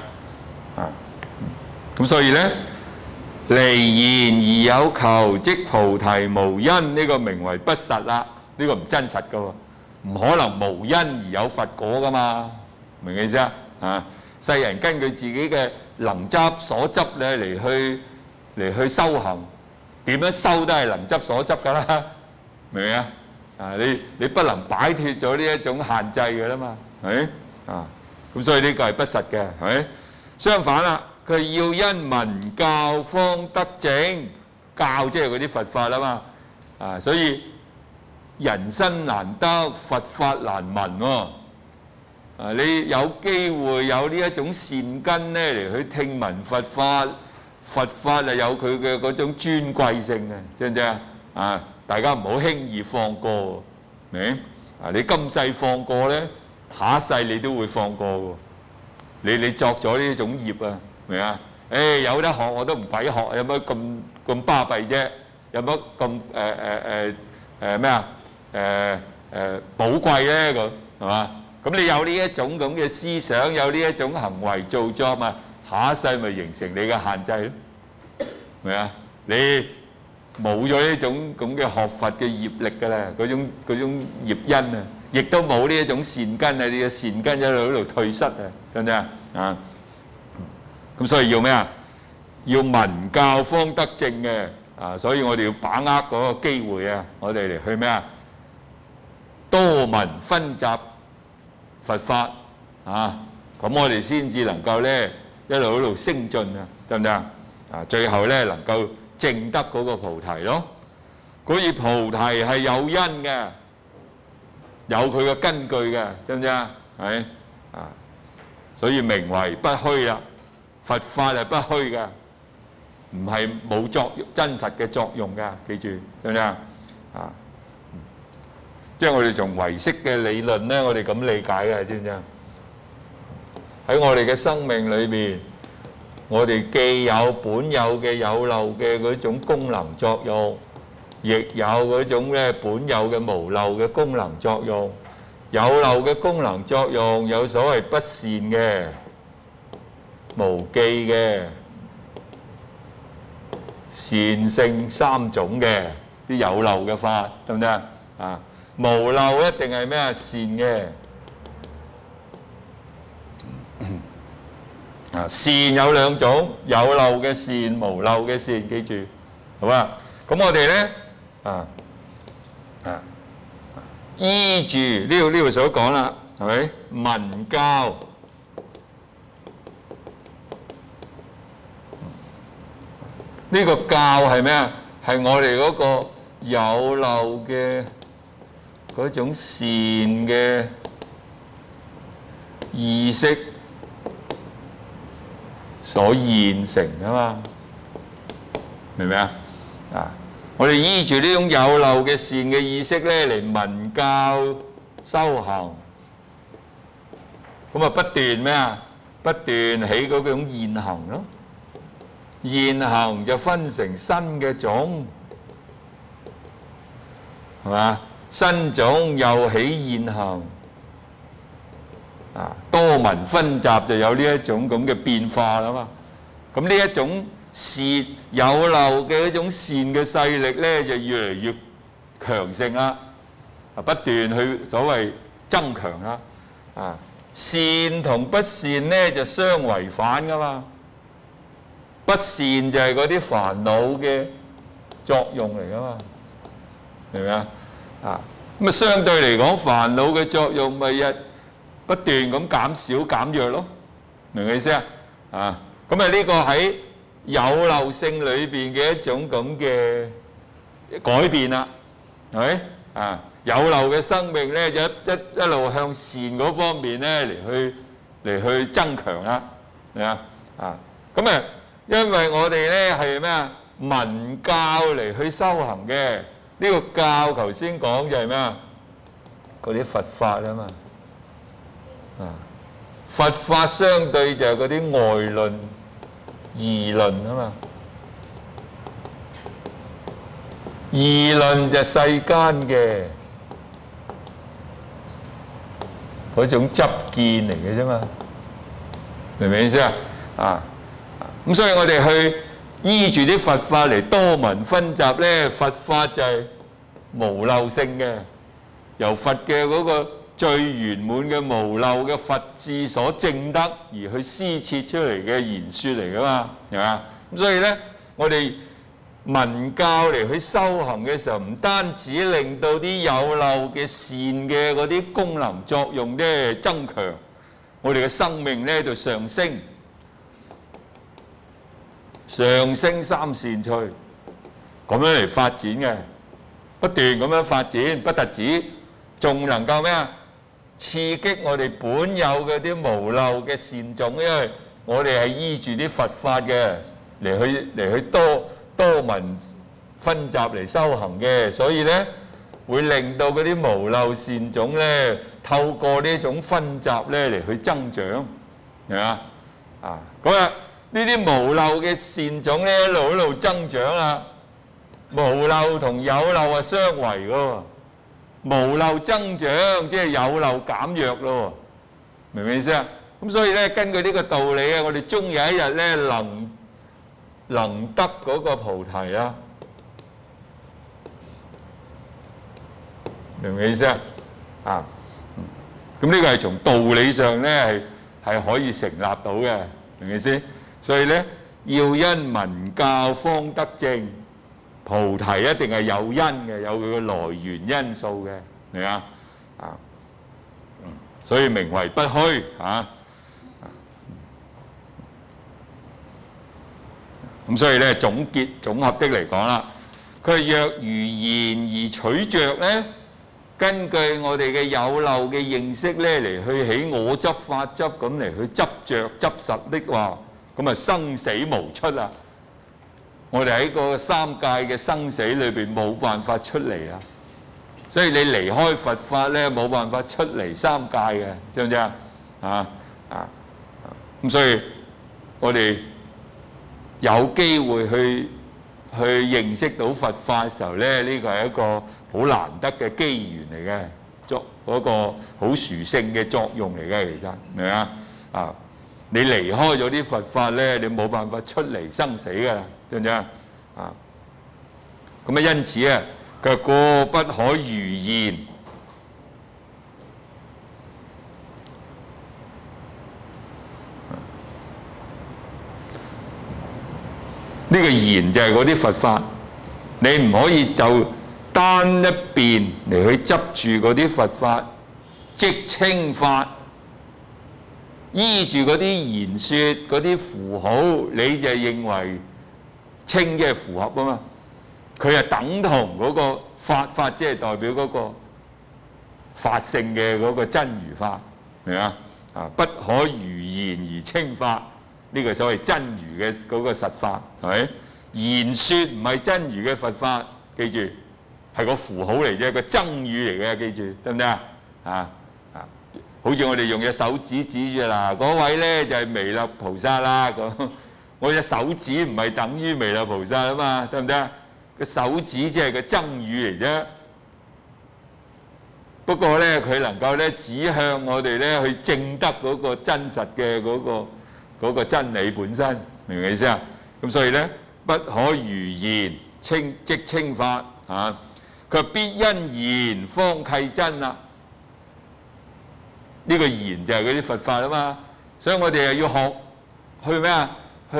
S1: 咁所以咧，離言而有求，即菩提無因，呢個名為不實啦。呢個唔真實噶喎，唔可能無因而有佛果噶嘛，明唔明意思啊？世人根據自己嘅能執所執咧嚟去修行，點樣修都係能執所執噶啦，明唔明啊？你不能擺脫咗呢一種限制嘅啦嘛，係咪啊？咁所以呢個係不實嘅，係咪？相反啦，佢要因聞教方得證，教即係嗰啲佛法啊嘛，所以人生難得，佛法難聞喎。你有機會有呢一種善根咧嚟去聽聞佛法，佛法係有佢嘅嗰種尊貴性嘅，知唔知啊？大家唔好輕易放過，明？你今世放過咧，下一世你都會放過喎。你作咗呢種業啊，明啊？有得學我都唔鬼學，有乜咁巴閉啫？有乜咁咩啊？寶貴咧咁係嘛？咁你有呢一種咁嘅思想，有呢一種行為造作嘛，下一世咪形成你嘅限制咯，明啊？你冇咗呢種咁嘅學佛嘅業力㗎啦，嗰種業因啊，亦都冇呢一種善根啊，你嘅善根喺度退失啊，得唔得啊？咁所以要咩啊？要聞教方得證嘅啊，所以我哋要把握嗰個機會啊，我哋嚟去咩啊？多聞薰習佛法啊，咁我哋先至能夠咧一路喺度升進啊，得唔得啊？最後咧能夠證得嗰個菩提咯。所以菩提係有因嘅，有佢嘅根據嘅，知唔知啊？係啊，所以名為不虛啦。佛法係不虛嘅，唔係冇真實嘅作用㗎，記住，知唔知啊？即係我哋從唯識嘅理論咧，我哋咁理解嘅，知唔知啊？喺我哋嘅生命裏邊，我哋既有本有嘅有漏嘅嗰種功能作用，亦有嗰種咧本有嘅無漏嘅功能作用。有漏嘅功能作用有所謂不善嘅、無記嘅、善性三種嘅啲有漏嘅法，得唔得啊？無漏一定係咩啊？善嘅善有兩種，有漏嘅善、無漏嘅善，記住，好嘛？咁我哋咧依住呢度所講啦，係咪？聞教呢個教係咩啊？係我哋嗰個有漏嘅嗰種善嘅意識所現成啊嘛，明唔明啊？我哋依住呢種有漏嘅善嘅意識咧嚟聞教修行，咁啊不斷咩啊？不斷起嗰種現行咯。現行就分成新嘅種，係嘛？新種又起現行，多聞薰習就有呢一種咁嘅變化啦嘛。咁呢一種善有漏嘅一種善嘅勢力咧，就越嚟越強盛啦，不斷去所謂增強啦。善同不善咧就相違反噶嘛。不善就係嗰啲煩惱嘅作用嚟噶嘛，明唔明啊？咁啊相對嚟講，煩惱嘅作用咪不斷咁減少減弱咯，明唔明意思啊？咁啊呢個喺有漏性裏邊嘅一種咁嘅改變啦，係咪？有漏嘅生命咧，一路向善嗰方面咧嚟去增強啦，係啊？咁啊〜因為我哋咧係咩啊？聞教嚟去修行嘅，呢個教頭先講就係咩啊？嗰啲佛法啊嘛，佛法相對就係嗰啲外論、議論啊嘛，議論就世間嘅， 嗰種執見嚟嘅啫嘛，明唔明意思啊？咁所以我哋去依住啲佛法嚟多聞分集咧，佛法就係無漏性嘅，由佛嘅嗰個最圓滿嘅無漏嘅佛智所證得而去施設出嚟嘅言説嚟噶嘛，係嘛？咁所以咧，我哋聞教嚟去修行嘅時候，唔單止令到啲有漏嘅善嘅嗰啲功能作用咧增強，我哋嘅生命咧就上升三善趣，咁樣嚟發展嘅，不斷咁樣發展，不特止，仲能夠咩啊？刺激我哋本有嘅啲無漏嘅善種，因為我哋係依住啲佛法嘅嚟去多聞分集嚟修行嘅，所以咧會令到嗰啲無漏善種咧透過呢種分集咧嚟去增長，係嘛？咁啊呢啲無漏嘅善種咧一路增長啦，無漏同有漏係相違嘅喎。無漏增長，即係有漏減弱咯，明唔明意思啊？咁所以咧，根據呢個道理啊，我哋終有一日咧能得嗰個菩提啦，明唔明意思啊？咁呢個係從道理上咧係可以成立到嘅，明唔明意思？所以咧，要因聞教方得正。菩提一定係有因嘅，有佢嘅來源因素嘅，明嘛？所以名為不虛咁所以咧總合的嚟講啦，佢係若如言而取着咧，根據我哋嘅有漏嘅認識咧嚟去起我執法執咁嚟去執着執實的話，咁啊生死無出啦！我哋喺個三界嘅生死裏邊冇辦法出嚟啊！所以你離開佛法咧，冇辦法出嚟三界嘅，知唔知啊？咁所以我哋有機會去認識到佛法嘅時候咧，呢個係一個好難得嘅機緣嚟嘅，作嗰個好殊勝嘅作用嚟嘅，其實明唔明啊？你離開咗啲佛法咧，你冇辦法出嚟生死㗎，知唔知啊？咁啊，因此啊，佢過不可如言。呢個言就係嗰啲佛法，你唔可以就單一邊嚟去執住嗰啲佛法，即稱法。依住嗰啲言説、嗰啲符號，你就認為稱即係符合啊嘛？佢係等同嗰個法，即係代表嗰個法性嘅嗰個真如法，明嘛？不可如言而稱法，呢個所謂真如嘅嗰個實法，係咪？言説唔係真如嘅佛法，記住係個符號嚟啫，個僧語嚟嘅，記住得唔得啊？好似我哋用隻手指指住嗱，嗰位咧就係彌勒菩薩啦咁。我隻手指唔係等於彌勒菩薩啊嘛，得唔得？個手指即係個僧語嚟啫。不過咧，佢能夠咧指向我哋咧去證得嗰個真實嘅嗰個真理本身，明唔明意思啊？咁所以咧，不可如言即稱法啊！佢話必因言方契真啦。呢個言就係嗰啲佛法啊嘛，所以我哋又要學去咩啊？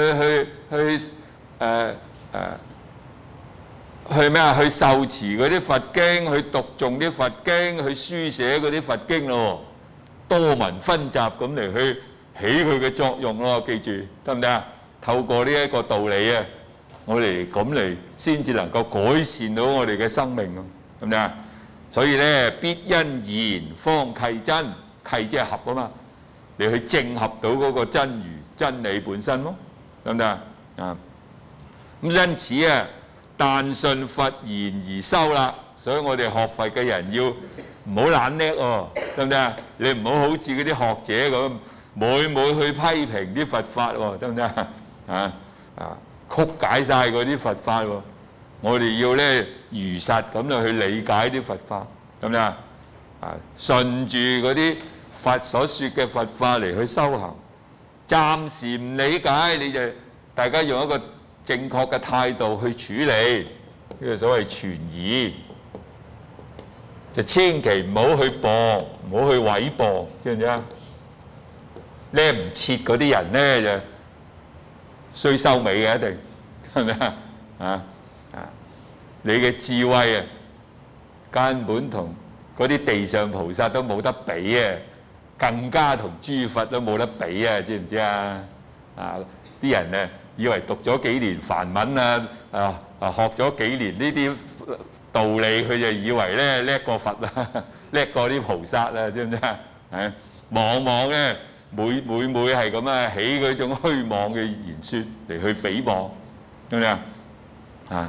S1: 去咩啊？去受持嗰啲佛經，去讀誦啲佛經，去書寫嗰啲佛經咯，多聞分集咁嚟去起佢嘅作用咯，記住得唔得啊？透過呢一個道理啊，我哋咁嚟先至能夠改善到我哋嘅生命咯，得唔得啊？所以咧，必因言方契真。契即係合啊嘛，你去正合到嗰個真如真理本身咯，得唔得啊？咁因此啊，但信佛言而修啦，所以我哋學佛嘅人要唔好懶叻喎，得唔得啊？你唔好好似嗰啲學者咁，每去批評啲佛法喎，得唔得曲解晒嗰啲佛法喎，我哋要咧如實咁去理解啲佛法，得唔得啊？順住嗰啲佛所說嘅佛法嚟去修行。暫時唔理解，你就大家用一個正確嘅態度去處理，呢個所謂傳疑，就千祈唔好去播，唔好去毀播，知唔知啊？叻唔切嗰啲人咧就衰收尾嘅，一定係咪啊？你嘅智慧啊，根本同嗰啲地上菩薩都冇得比啊！更加同諸佛都冇得比啊！知唔知啊？啲人啊，以為讀咗幾年梵文學咗幾年呢啲道理，佢就以為咧叻過佛啦，叻過啲菩薩啦，知唔知啊？往往咧每係咁啊，起嗰種虛妄嘅言説嚟去誹謗，知唔知啊？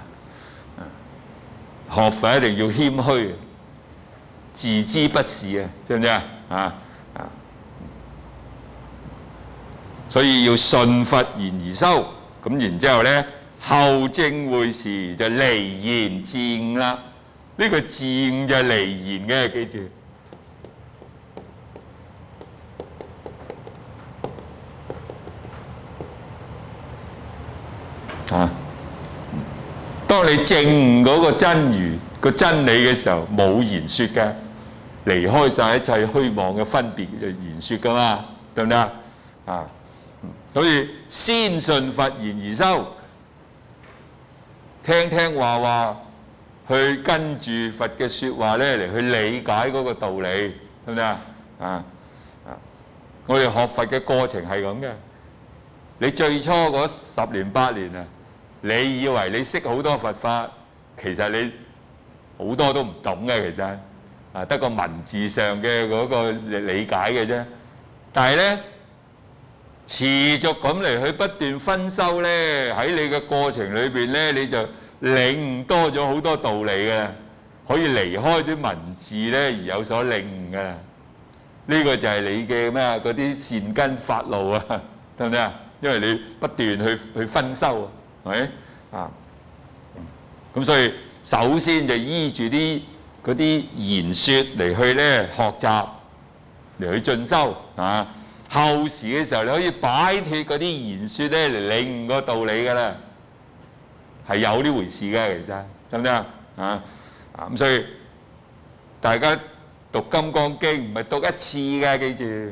S1: 學佛一定要謙虛，自知不是啊，知唔知啊？所以要順佛言而修，咁然之後咧，後正會時就離言自悟啦。呢個自悟就係離言嘅，記住。當你證悟嗰個真如個真理嘅時候，冇言説嘅，離開晒一切虛妄嘅分別嘅言説噶嘛，對唔對啊？所以先順佛言而修，聽話去跟住佛嘅説話咧嚟去理解嗰個道理，對唔對啊？我哋學佛嘅過程係咁嘅。你最初嗰10年8年啊，你以為你識好多佛法，其實你好多都唔懂嘅，其實得個文字上嘅嗰個理解嘅啫。但係咧，持續咁嚟去不斷分修咧，喺你嘅過程裏邊咧，你就領悟多咗好多道理嘅，可以離開啲文字咧而有所領悟嘅。呢個就係你嘅咩啊？嗰啲善根發露啊，得唔得啊？因為你不斷去分修，係咪啊？咁所以首先就依住嗰啲言説嚟去咧學習，嚟去進修啊。後時嘅時候，你可以擺脱嗰啲言説咧嚟領悟個道理㗎啦，係有呢回事嘅，其實得唔得啊？咁所以大家讀《金剛經》唔係讀一次嘅，記住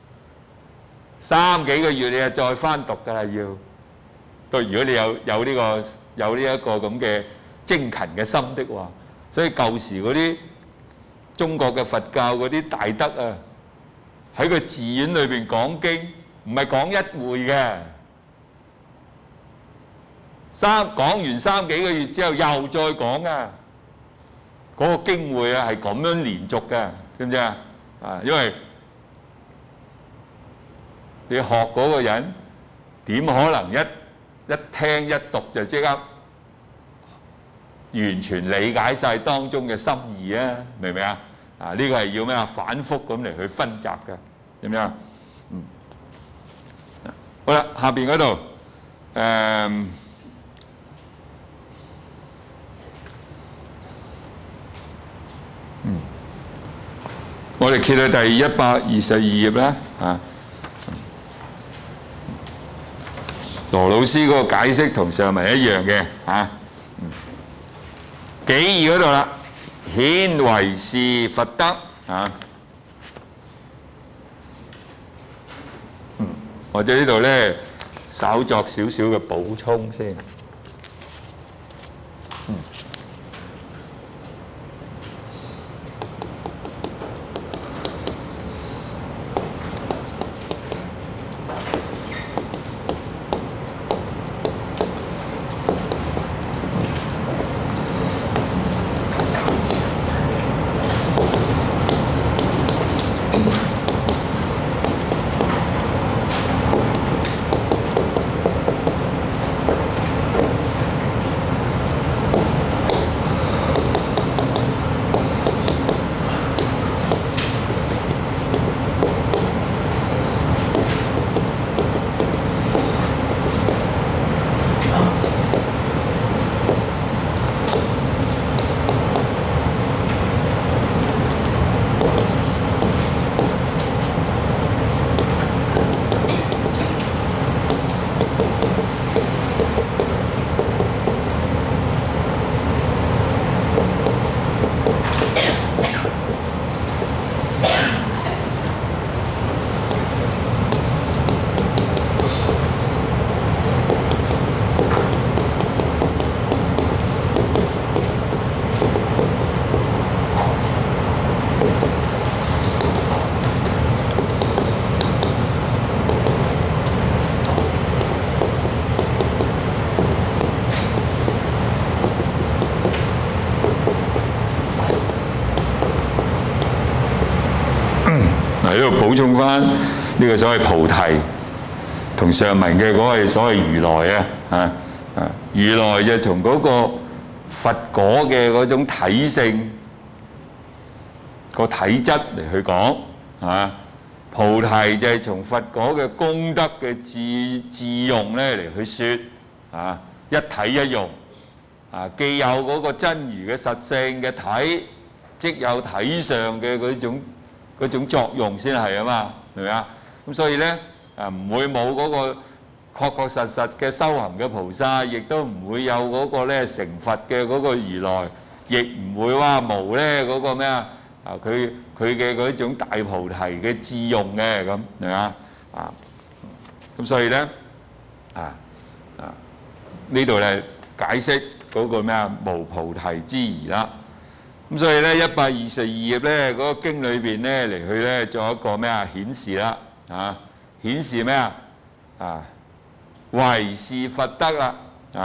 S1: 3幾個月你就再翻讀㗎啦，要到如果你有呢一個咁嘅精勤嘅心的話，所以舊時嗰啲中國嘅佛教嗰啲大德啊，喺個寺院裏邊講經，唔係講一回嘅，講完3幾個月之後又再講啊！嗰個經會啊係咁樣連續嘅，知唔知啊？因為你學嗰個人點可能一聽一讀就即刻完全理解晒當中嘅心意啊？明唔明啊？呢個係要咩啊？反覆咁嚟去分集嘅，點樣？好啦，下邊嗰度我哋揭到第122頁啦，羅老師嗰個解釋同上文一樣嘅，己二嗰度啦，顯唯是佛德或者呢度咧稍作少少嘅補充先。 嗱，呢度補充翻呢個所謂菩提同上文嘅嗰個所謂如來如來就從嗰個佛果嘅嗰種體性個體質嚟去講菩提就係從佛果嘅功德嘅自用咧嚟去説一體一用既有嗰個真如嘅實性嘅體，即有體上嘅嗰種作用先係啊嘛，明唔明啊？咁所以咧唔會冇嗰個確實嘅修行嘅菩薩，亦都唔會有嗰個咧成佛嘅嗰個如來，亦唔會話無咧嗰個咩佢嘅嗰種大菩提嘅自用嘅咁，明嘛？咁所以咧呢度咧解釋嗰個咩無菩提之疑啦。咁所以咧122頁咧嗰個經裏邊咧嚟去咧做一個咩顯示啦顯示咩唯是佛德啦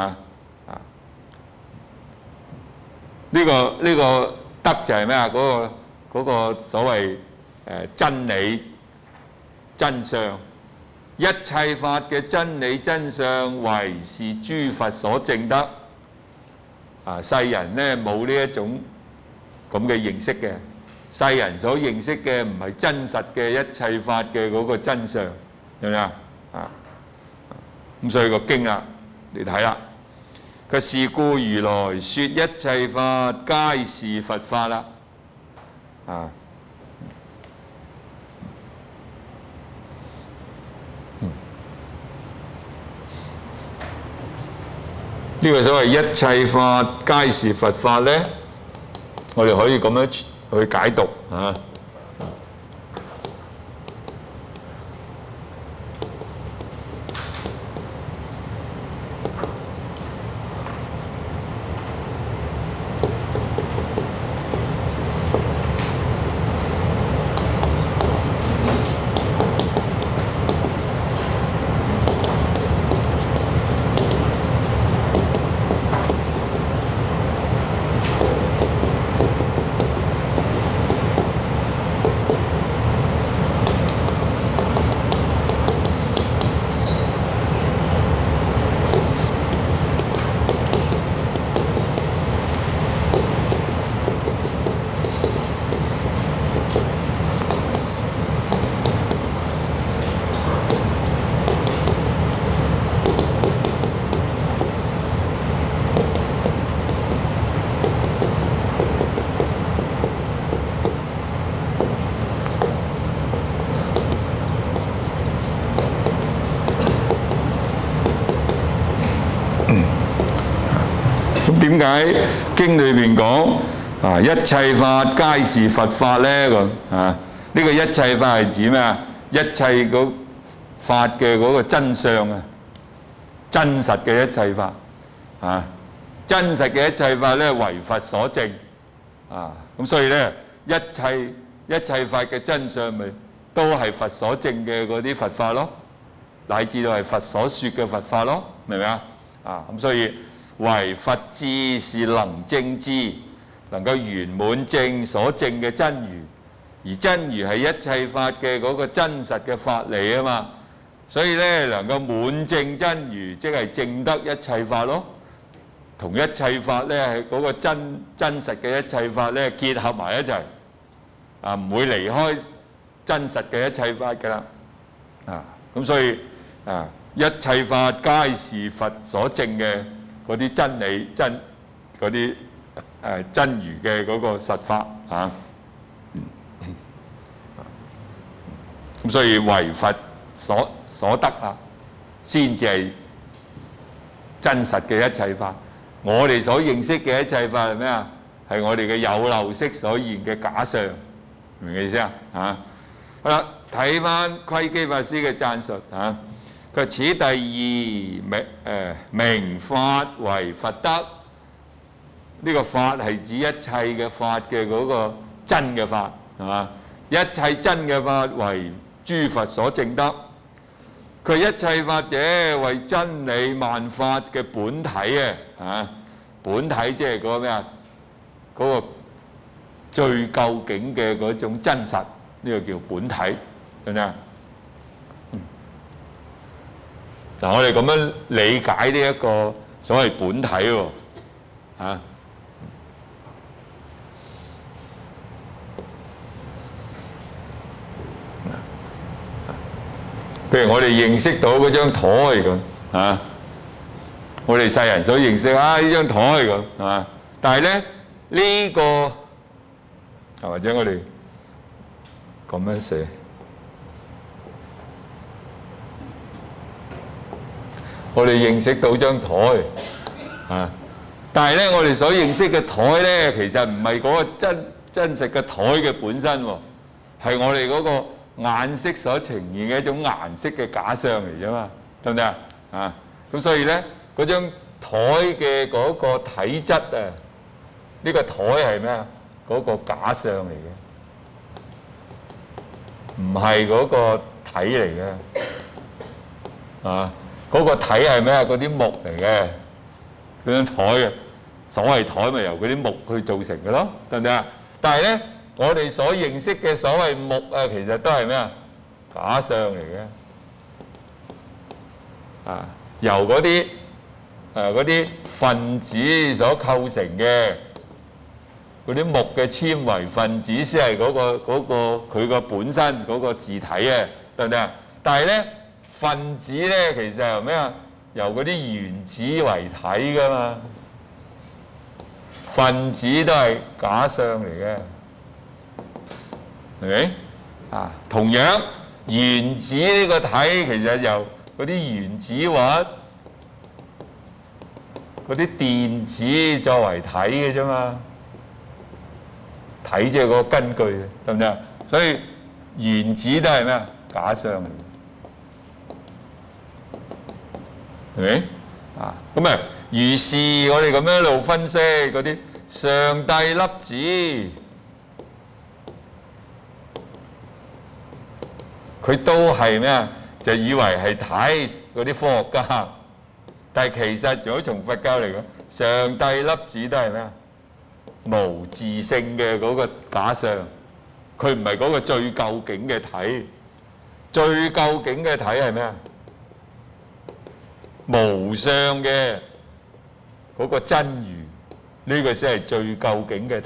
S1: 呢個德就係咩嗰個所謂真理真相，一切法嘅真理真相，唯是諸佛所證得世人咧冇呢一種咁嘅認識嘅，世人所認識嘅唔係真實嘅一切法嘅嗰個真相，係咪啊？咁所以個經啦，你睇啦，佢是故如來説一切法皆是佛法啦，呢個所謂一切法皆是佛法咧，我哋可以咁樣去解讀點解經裏邊講一切法皆是佛法咧？咁呢個一切法係指咩？一切嗰法嘅嗰個真相真實嘅一切法真實嘅一切法咧，為佛所證咁所以咧，一切法嘅真相咪都係佛所證嘅嗰啲佛法咯，乃至到係佛所説嘅佛法咯，明唔明咁所以唯佛智是能證智，能夠圓滿證所證嘅真如，而真如係一切法嘅嗰個真實嘅法嚟啊嘛，所以咧能夠滿證真如，即係證得一切法咯，同一切法咧係嗰個真實嘅一切法咧結合埋一齊唔會離開真實嘅一切法㗎啦咁所以一切法皆是佛所證嘅嗰啲真理嗰啲真如嘅嗰個實法咁所以唯佛所得先至係真實嘅一切法。我哋所認識嘅一切法係咩係我哋嘅有漏識所現嘅假相，明唔明意思好啦，睇翻窺基法師嘅讚述佢此第二名法為佛德，呢個法係指一切嘅法嘅嗰個真嘅法係嘛？一切真嘅法為諸佛所證得。佢一切法者為真理萬法嘅本體本體即係嗰個咩嗰個最究竟嘅嗰種真實呢個叫本體，得唔得？嗱，我哋咁樣理解呢一個所謂本體喎，嚇。譬如我哋認識到嗰張台咁，嚇，我哋世人所認識呢張台咁，係嘛？但係咧呢個，或者我哋咁樣寫，我哋認識到張台，啊，但係咧我哋所認識嘅台咧，其實唔係嗰個真實嘅台嘅本身喎，係我哋嗰個顏色所呈現嘅一種顏色嘅假象嚟啫嘛，得唔得啊？啊，咁所以咧嗰張台嘅嗰個體質啊，呢個台係咩啊？嗰個假象嚟嘅，唔係嗰個體嚟嘅，啊，嗰個體係咩啊？嗰啲木嚟嘅，嗰張台嘅所謂台咪由嗰啲木去造成嘅咯，得唔得啊？但係咧，我哋所認識嘅所謂木啊，其實都係咩啊？假象嚟嘅，啊，由嗰啲分子所構成嘅嗰啲木嘅纖維分子先係嗰個佢個本身嗰個字體啊，得唔得啊？但係咧，分子咧其實係由咩啊？由嗰啲原子為體噶嘛，分子都係假象嚟嘅，係咪？啊，同樣原子呢個體其實由嗰啲原子核、嗰啲電子作為體嘅啫嘛，體即係嗰個根據，得唔得啊？所以原子都係咩啊？假象嚟嘅，係咪？啊，咁啊，於是我哋咁樣一路分析嗰啲上帝粒子，佢都係咩啊？就以為係體嗰啲科學家，但係其實如果從佛教嚟講，上帝粒子都係咩啊？無自性嘅嗰個假象，佢唔係嗰個最究竟嘅體。最究竟嘅體係咩啊？無相嘅嗰個真如，呢個先係最究竟嘅體。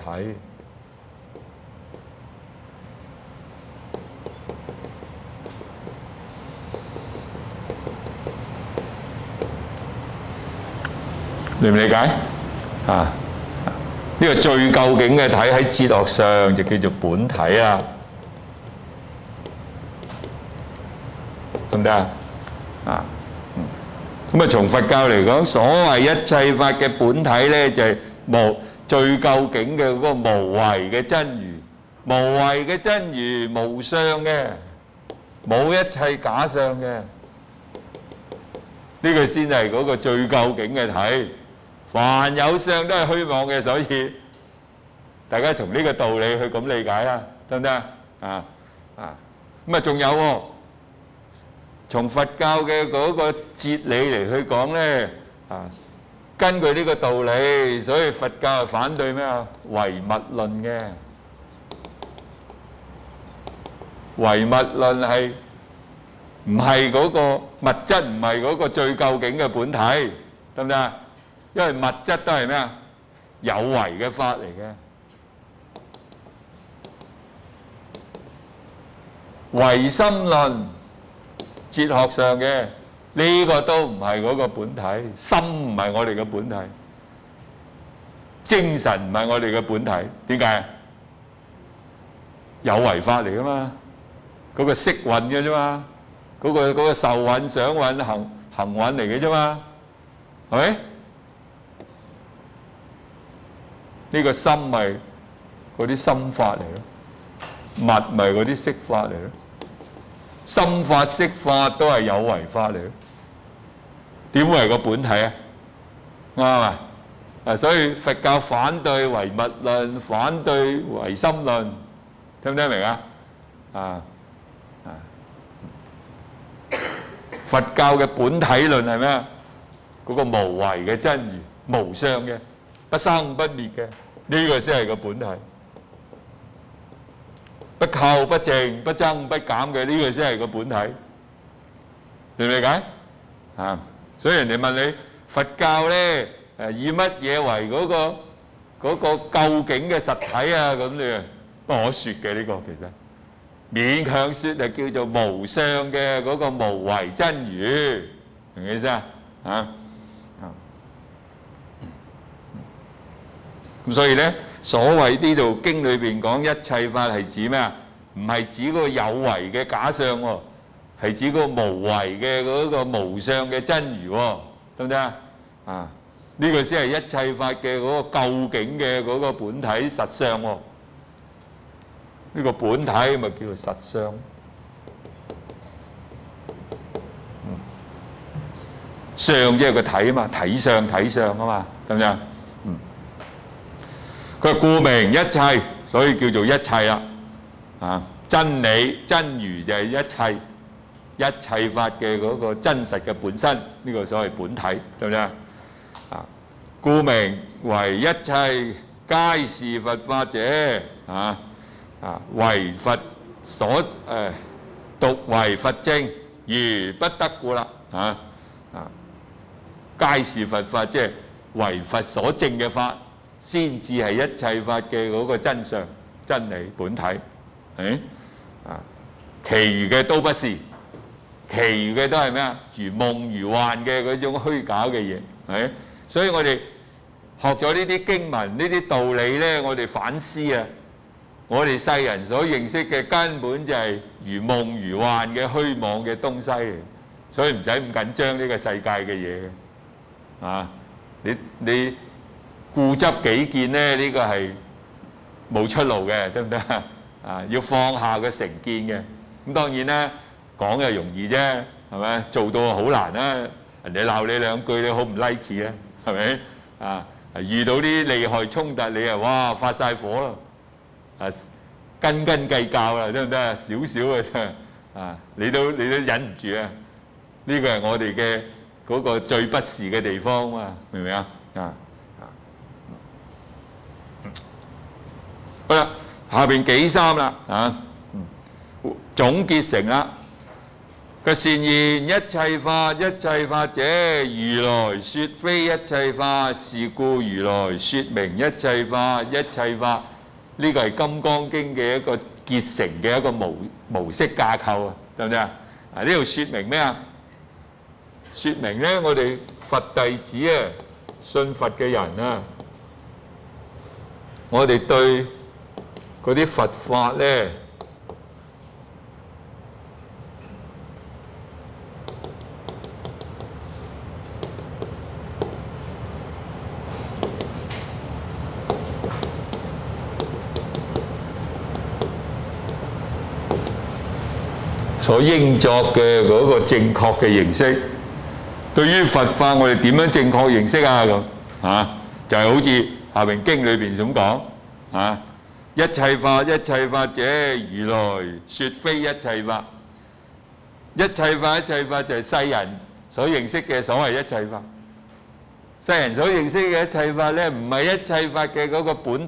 S1: 理唔理解？啊，呢個最究竟嘅體喺哲學上就叫做本體啦，得唔得啊？啊，咁啊，從佛教嚟講，所謂一切法嘅本體咧，就係最究竟嘅嗰個無為嘅真如，無為嘅真如，無相嘅，冇一切假相嘅，呢個先係嗰個最究竟嘅體。凡有相都係虛妄嘅，所以大家從呢個道理去咁理解啦，得唔得啊？咁啊，仲有喎，從佛教嘅嗰個哲理嚟去講咧，啊，根據呢個道理，所以佛教係反對咩啊？唯物論嘅，唯物論係唔係嗰個物質，唔係嗰個最究竟嘅本體，得唔得啊？因為物質都係咩啊？有為嘅法嚟嘅，唯心論哲學上嘅呢個都唔係嗰個本體，心唔係我哋嘅本體，精神唔係我哋嘅本體，點解？有為法嚟噶嘛，嗰個色蘊嘅啫嘛，嗰個受蘊、想蘊、行蘊嚟嘅啫嘛，係咪？呢個心咪嗰啲心法嚟咯，物咪嗰啲色法嚟咯，心法色法都係有為法嚟咯，點會係個本體啊？啱嘛？啊，所以佛教反對唯物論，反對唯心論，聽唔聽明啊？佛教嘅本體論係咩啊？嗰個無為嘅真如，無相嘅，不生不滅嘅。呢個先係個本體，不不垢不淨不增不減嘅呢個先係個本體，明唔明解？啊，所以人哋問你佛教咧以乜嘢為嗰個究竟嘅實體啊？咁你不可説嘅呢個其實勉強説就叫做無相嘅嗰個無為真如，明唔明意思啊？咁所以咧，所謂呢度經裏邊講一切法係指咩啊？唔係指嗰個有為嘅假相喎，係指嗰個無為嘅嗰個無相嘅真如喎，得唔得啊？啊，呢個先係一切法嘅嗰個究竟嘅嗰個本體實相喎。呢個本體咪叫做實相。相即係個體啊嘛，體相啊嘛，得唔得啊？佢話故名一切，所以叫做一切啦。啊，真理真如就係一切法嘅嗰個真實嘅本身，呢個所謂本體，得唔得啊？啊，故名為一切皆是佛法者，為佛所獨為佛證，如不得故啦。皆是佛法，即係為佛所證嘅法，先至係一切法嘅嗰個真相、真理、本體。其餘嘅都不是，其餘嘅都係咩啊？如夢如幻嘅嗰種虛假嘅嘢，係。所以我哋學咗呢啲經文、呢啲道理咧，我哋反思啊，我哋世人所認識嘅根本就係如夢如幻嘅虛妄嘅東西嚟，所以唔使咁緊張呢個世界嘅嘢嘅。你固執己見咧，呢個係冇出路嘅，得唔得啊？要放下個成見嘅。咁當然啦，講又容易啫，係咪？做到好難啦。人哋鬧你兩句，你好唔 like 啊，係咪？遇到啲利害衝突，你哇發晒火啦，斤斤計較啦，得唔得啊？少少嘅啫，你都忍唔住啊！呢個係我哋嘅嗰個最不是嘅地方嘛，明唔明啊？好啦，下邊幾三啦，總結成啦。個善言一切法，一切法者，如來說非一切法，是故如來說明一切法，一切法。呢個係《金剛經》嘅一個結成嘅一個模式架構啊，得唔得啊？呢度說明咩啊？說明咧，我哋佛弟子啊，信佛嘅人啊，我哋對嗰啲佛法咧，所應作嘅嗰個正確嘅認識。對於佛法，我哋點樣正確認識啊？咁就係好似下邊經裏邊咁講一切法，一切法者，如來說非一切法。一切法，一切法就係世人所認識嘅所謂一切法。世人所認識嘅一切法咧，唔係一切法嘅嗰個本體，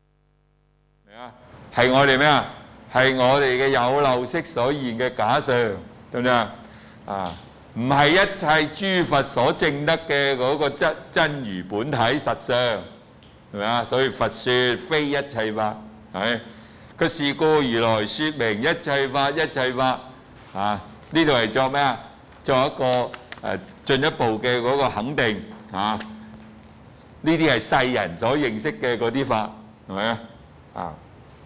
S1: 係我哋咩啊？係我哋嘅有漏色所現嘅假相，對唔對啊？唔係一切諸佛所證得嘅嗰個真如本體實相，係咪啊？所以佛說非一切法，係。佢是故如來說明一切法，一切法。呢度係作咩啊？作一個進一步嘅嗰個肯定呢啲係世人所認識嘅嗰啲法，係咪啊？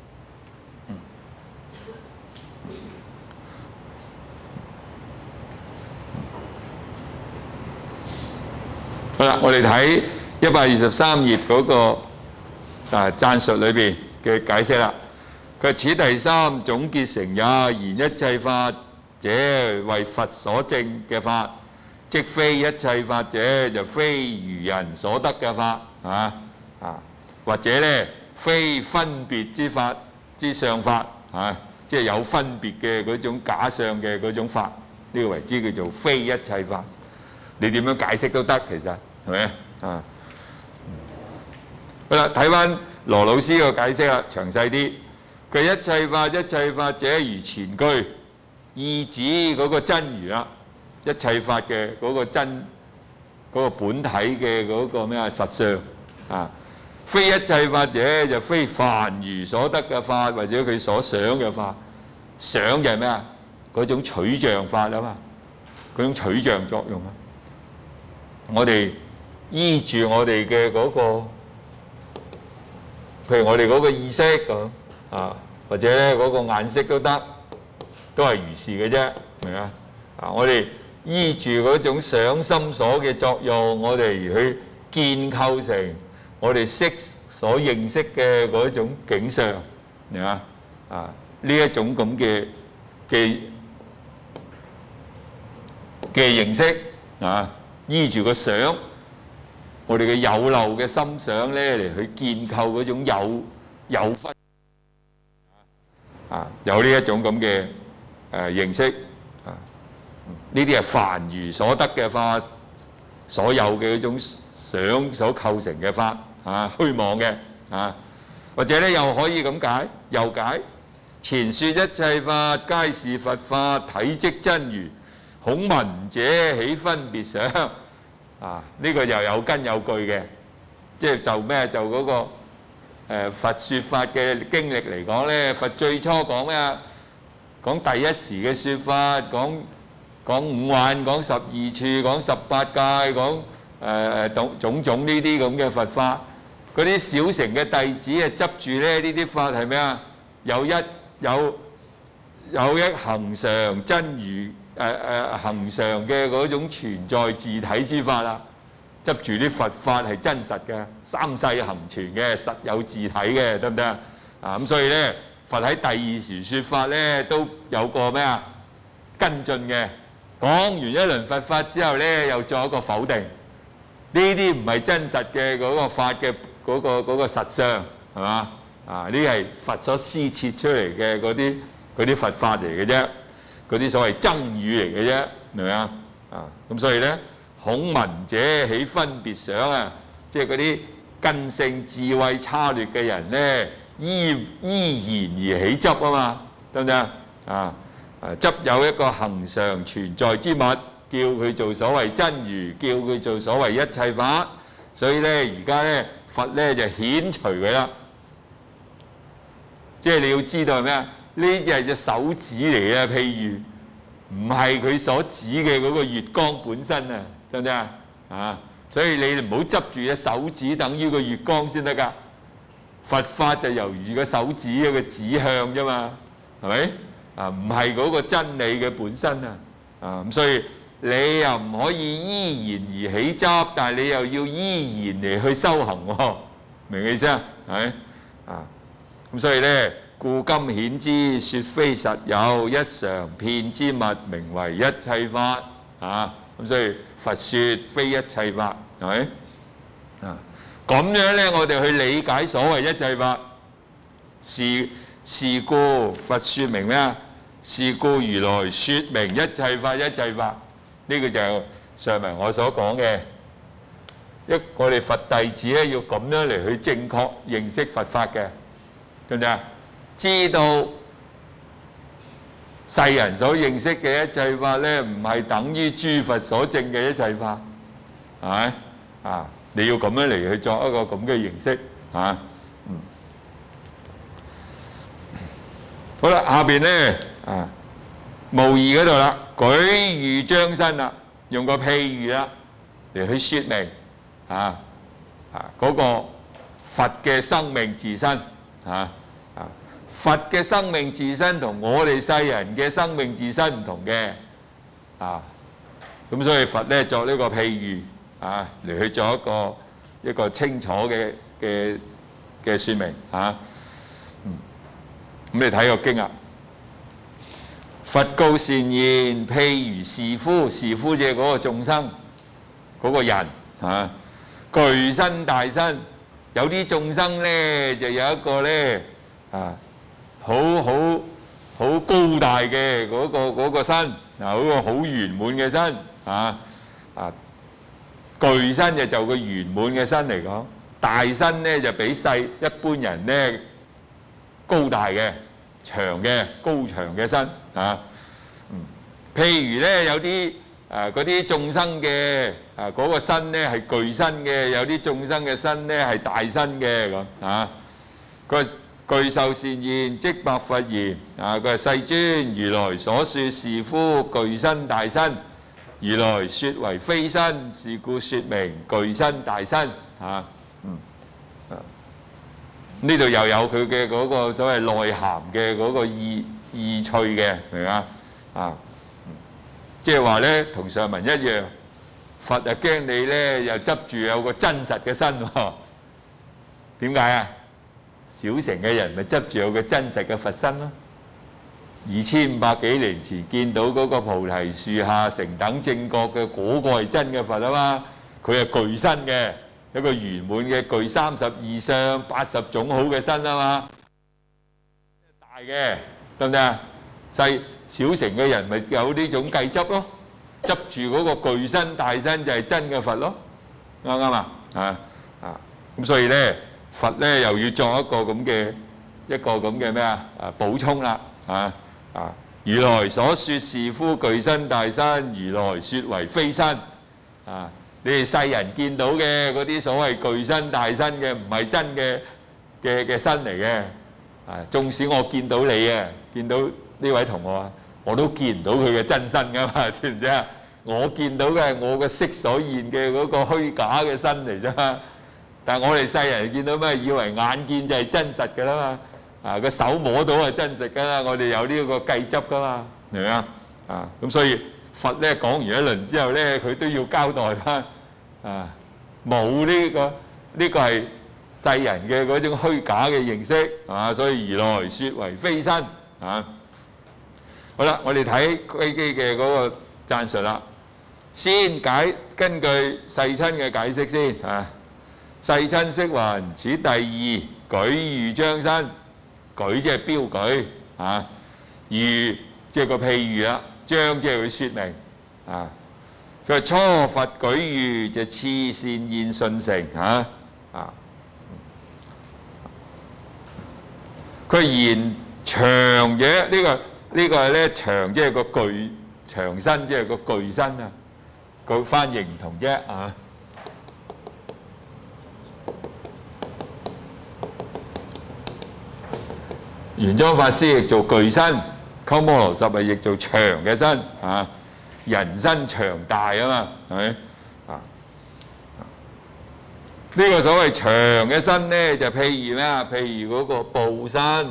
S1: 好啦，我哋睇123頁嗰個讚述裏邊嘅解釋啦。佢此第三總結成也，言一切法者為佛所證嘅法，即非一切法者，就非如人所得嘅法，或者咧非分別之法之相法，即係有分別嘅嗰種假相嘅嗰種法，呢個為之叫做非一切法。你點樣解釋都得，其實係咪啊？好啦，睇翻羅老師個解釋啦，詳細啲。 佢一切法者如前句，意指嗰個真如啦，一切法嘅嗰個真嗰個本體嘅嗰個咩啊實相啊。非一切法者就非凡如所得嘅法，或者佢所想嘅法。想就係咩啊？嗰種取像法啊嘛，嗰種取像作用啊。我哋依住我哋嘅嗰個，譬如我哋嗰個意識咁啊，或者咧嗰個眼識都得，都係如是嘅啫，明啊？啊，我哋依住嗰種想心所嘅作用，我哋去建構成我哋識所認識嘅嗰種景象，明啊？啊，呢一種咁嘅認識啊，依住個想，我哋嘅有漏嘅心想咧嚟去建構嗰種有分啊，有呢一種咁嘅認識啊，呢啲係凡如所得嘅法，所有嘅嗰種想所構成嘅法啊，虛妄嘅啊，或者咧又可以咁解，又解前說一切法皆是佛法，體即真如，恐聞者起分別想啊，呢個又有根有據嘅，即係就咩就嗰個佛説法嘅經歷嚟講咧，佛最初講咩啊？講第一時嘅説法，講五蘊，講12處，講18界，講種種呢啲咁嘅佛法。嗰啲小乘嘅弟子啊，執住咧呢啲法係咩啊？有一恆常真如恆常嘅嗰種存在自體之法啦，執住啲佛法係真實嘅，三世恆存嘅，實有自體嘅，得唔得啊？咁所以咧，佛喺第二時説法咧都有個咩啊跟進嘅，講完一輪佛法之後咧，又作一個否定，呢啲唔係真實嘅嗰個法嘅嗰個實相，係嘛？啊，呢係佛所施設出嚟嘅嗰啲佛法嚟嘅啫，嗰啲所謂僧語嚟嘅啫，明唔明啊？啊，咁所以咧，恐聞者起分別想啊，即係嗰啲根性智慧差劣嘅人咧，依然而起執啊嘛，得唔得啊？執有一個恆常存在之物，叫佢做所謂真如，叫佢做所謂一切法，所以咧而家咧佛咧就遣除佢啦。即係你要知道係咩啊？呢只係隻手指嚟嘅，譬如唔係佢所指嘅嗰個月光本身啊，得唔得啊？啊，所以你唔好執住隻手指等於個月光先得㗎。佛法就猶如個手指一個指向啫嘛，係咪？啊，唔係嗰個真理嘅本身啊。啊，咁所以你又唔可以依然而起執，但係你又要依然嚟去修行喎，明唔明意思啊？係咪？啊。咁所以咧，故今顯之，説非實有，一常遍之物，名為一切法。啊，咁所以佛説非一切法，係咪？啊，咁樣咧，我哋去理解所謂一切法，是故佛説明咩啊？是故如來説明一切法，一切法。呢個就係上文我所講嘅，我哋佛弟子咧要咁樣嚟去正確認識佛法嘅。對唔對啊？知道世人所認識嘅一切法咧，唔係等於諸佛所證嘅一切法，係咪啊？你要咁樣嚟去作一個咁嘅認識啊。好啦，下邊咧啊，無義嗰度啦，舉喻彰身啦，用個譬喻啦嚟去説明嗰個佛嘅生命自身。佛嘅生命自身同我哋世人嘅生命自身唔同嘅，咁所以佛咧作呢個譬喻嚟去作一個清楚嘅説明咁你睇個經啊，佛告善言，譬如士夫，士夫即係嗰個眾生嗰個人具身大身。有啲眾生咧就有一個咧好高大嘅嗰個身，嗰個好圓滿嘅身具身就個圓滿嘅身嚟講，大身咧就比一般人咧高大嘅長嘅高長嘅身啊。譬如咧有啲嗰啲眾生嘅嗰個身咧係巨身嘅，有啲眾生嘅身咧係大身嘅咁啊。佢具壽善言，即白佛言佢話世尊，如來所說是夫巨身大身，如來說為非身，是故說明巨身大身啊。呢度又有佢嘅嗰個所謂內涵嘅嗰個意趣嘅，明嘛？即係話咧，同上文一樣，佛啊驚你咧又執住有個真實嘅身喎。點解啊？小乘嘅人咪執住有個真實嘅佛身咯。2500幾年前見到嗰個菩提樹下成等正覺嘅嗰個係真嘅佛啊嘛，佢係巨身嘅。一個圓滿嘅具32相80種好嘅身啊嘛，大嘅得唔得啊？小乘嘅人咪有呢種計執咯，執住嗰個巨身大身就係真嘅佛咯，啱唔啱啊？咁所以咧，佛咧又要作一個咁嘅咩啊？補充啦如來所說是夫巨身大身，如來說為非身你哋世人見到嘅嗰啲所謂巨身大身嘅，唔係真嘅身嚟嘅。縱使我見到你見到呢位同學我都見唔到佢嘅真身噶嘛，知唔知啊？我見到嘅係我嘅色所現嘅嗰個虛假嘅身嚟啫嘛。但係我哋世人見到咩？以為眼見就係真實㗎啦嘛。個手摸到係真實㗎啦。我哋有呢個計執㗎嘛，明唔明啊？咁所以佛咧講完一輪之後咧，佢都要交代翻冇呢個係世人嘅嗰種虛假嘅認識所以如來說為非身好啦，我哋睇窺基嘅嗰個讚述啦。先根據世親嘅解釋先世親釋云：此第二舉喻彰身，舉即係標舉喻即係個譬喻啦，彰即係佢説明佢話初佛舉喻就次善現順成佢言長者呢個係咧長即係個巨長身，即係個巨身個翻譯唔同啫玄奘法師亦做巨身，鳩摩羅什係譯做長嘅身人身長大啊嘛，係咪呢個所謂長嘅身咧，就譬如咩啊？譬如嗰個報身，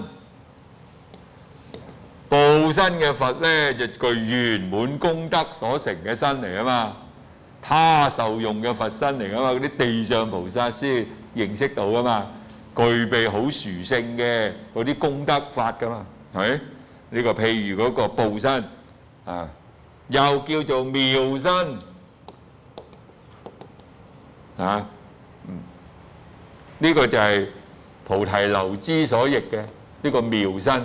S1: 報身嘅佛咧就具圓滿功德所成嘅身嚟啊嘛，他受用嘅佛身嚟啊嘛，嗰啲地上菩薩先認識到啊嘛，具備好殊勝嘅嗰啲功德法噶嘛，係咪？呢個譬如嗰個報身又叫做妙身呢個就係菩提流支所譯嘅呢個妙身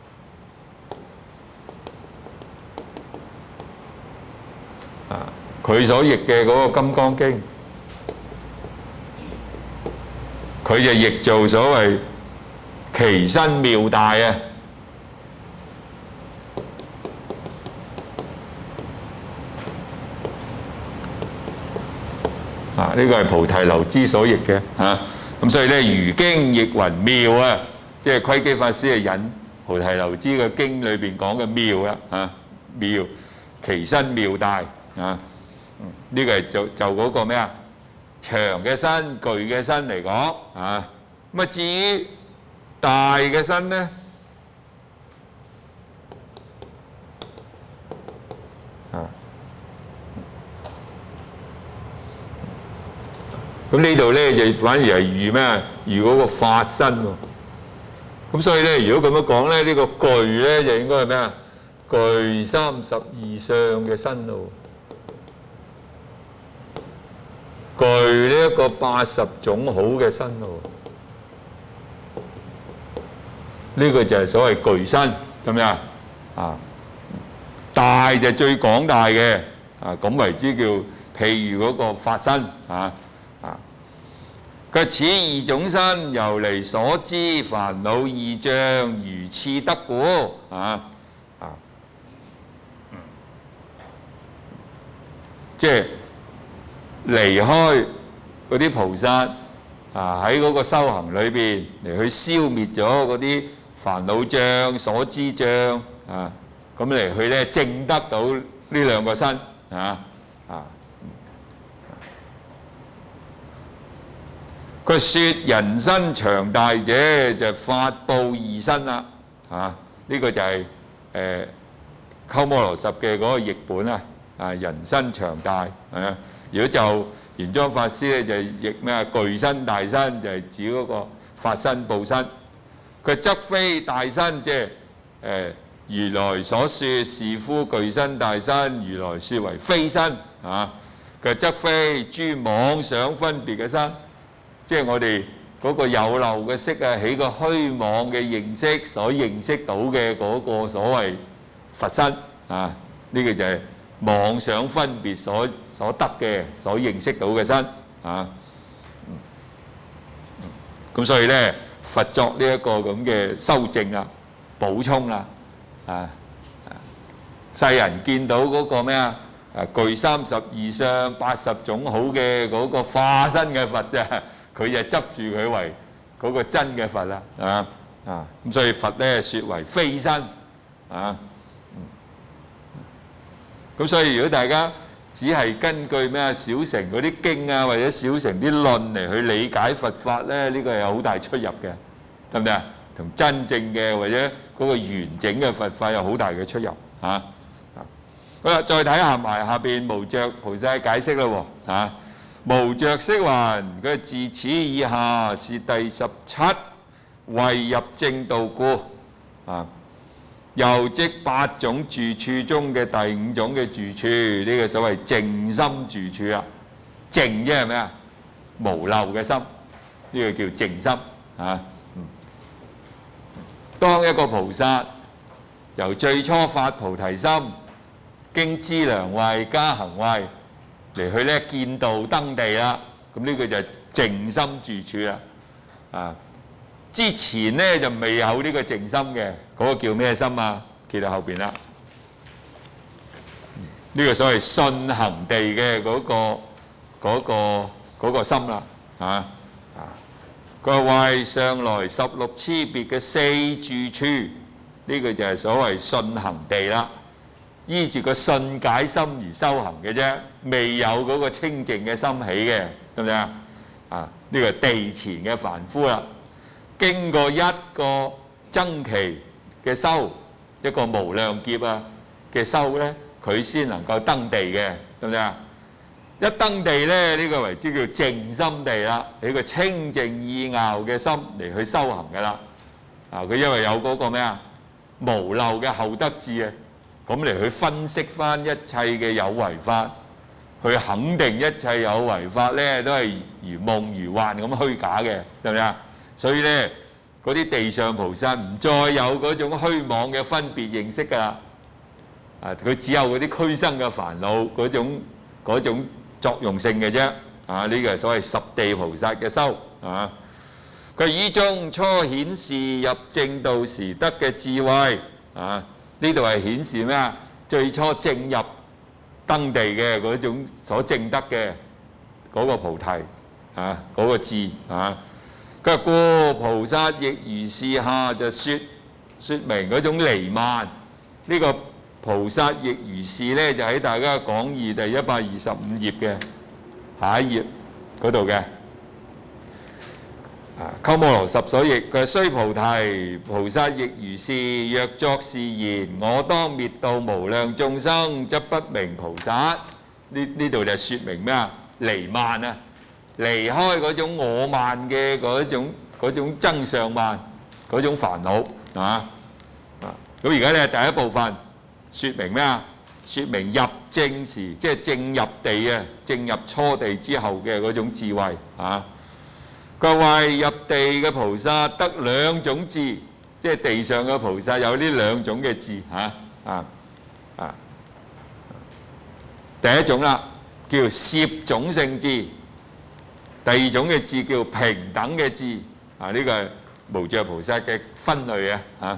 S1: 佢所譯嘅嗰個《金剛經》，佢就譯做所謂其身妙大呢個係菩提流支所譯嘅咁所以咧，如經譯云妙即係窺基法師係引菩提流支嘅經裏邊講嘅妙妙其身妙大呢個係就嗰個咩長嘅身、巨嘅身嚟講咁至於大嘅身咧咁呢度咧就反而係喻咩？喻嗰個法身喎。咁所以咧，如果咁樣講咧，呢個具咧就應該係咩啊？具32相嘅身咯。具呢一個80種好嘅身咯。呢個就係所謂具身，係咪大就最廣大嘅咁為之叫譬如嗰個法身佢此二種身，由嚟所知煩惱二障如次得故即係離開嗰啲菩薩喺嗰個修行裏邊嚟去消滅咗嗰啲煩惱障、所知障咁嚟去咧證得到呢兩個身佢説人身長大者就法報二身啦呢個就係鳩摩羅什嘅嗰個譯本人身長大如果就玄奘法師咧就譯咩具身大身，就係指嗰個法身報身。佢則非大身，即係如來所說是夫具身大身，如來説為非身佢則非諸妄想分別嘅身，即係我哋嗰個有漏嘅識起個虛妄嘅認識所認識到嘅嗰個所謂佛身呢個就係妄想分別所得嘅所認識到嘅身咁所以咧佛作呢一個咁嘅修正啦、補充啦世人見到嗰個咩具32相80種好嘅嗰個化身嘅佛啫，佢就執住佢為嗰個真嘅佛啦咁所以佛咧説為非身咁所以如果大家只係根據咩小乘嗰啲經或者小乘啲論嚟去理解佛法咧，呢個係有好大出入嘅，得唔得同真正嘅或者嗰個完整嘅佛法有好大嘅出入好啦，再睇下埋下邊無著菩薩解釋啦無著釋云，佢自此以下是第17為入正道故又即8種住處中嘅第5種嘅住處，呢個所謂淨心住處淨即係咩無漏嘅心，呢個叫淨心當一個菩薩由最初發菩提心，經資糧位加行位嚟去咧見道登地啦，咁呢個就係淨心住處之前咧就未有呢個淨心嘅，嗰個叫咩心記到後邊啦。呢個所謂信行地嘅嗰個心啦佢話為上來16差別嘅4住處，呢個就係所謂信行地啦。依住個信解心而修行嘅啫，未有嗰個清淨嘅心起嘅，得唔得呢個地前嘅凡夫啦。經過一個僧期嘅修，一個無量劫嘅修咧，佢先能夠登地嘅，得唔得一登地咧，呢個為之叫淨心地啦，係一個清淨意拗嘅心嚟去修行嘅啦。佢因為有嗰個咩無漏嘅後得智咁嚟去分析翻一切嘅有為法，去肯定一切有為法咧都係如夢如幻咁虛假嘅，得唔得所以咧，嗰啲地上菩薩唔再有嗰種虛妄嘅分別認識㗎啦。佢只有嗰啲俱生嘅煩惱嗰種作用性嘅啫。呢個係所謂十地菩薩嘅修。佢以中初顯示入正道時得嘅智慧。呢度係顯示咩最初正入登地嘅嗰種所證得嘅嗰個菩提嗰個智佢話故菩薩亦如是下就說明嗰種離慢。呢個菩薩亦如是咧，就喺大家講義第125頁嘅下一頁嗰度嘅。鳩摩羅什所譯，佢話須菩提，菩薩亦如是。若作是言，我當滅度無量眾生，則不名菩薩。呢度就説明咩離慢離開嗰種我慢嘅嗰種增上慢嗰種煩惱咁而家咧第一部分説明咩説明入正時，即係正入地正入初地之後嘅嗰種智慧佢話入地嘅菩薩得2種智，即係地上嘅菩薩有呢2種嘅智第一種啦，叫攝種性智。第第二種嘅智叫平等嘅智，啊呢個係無著菩薩嘅分類啊嚇。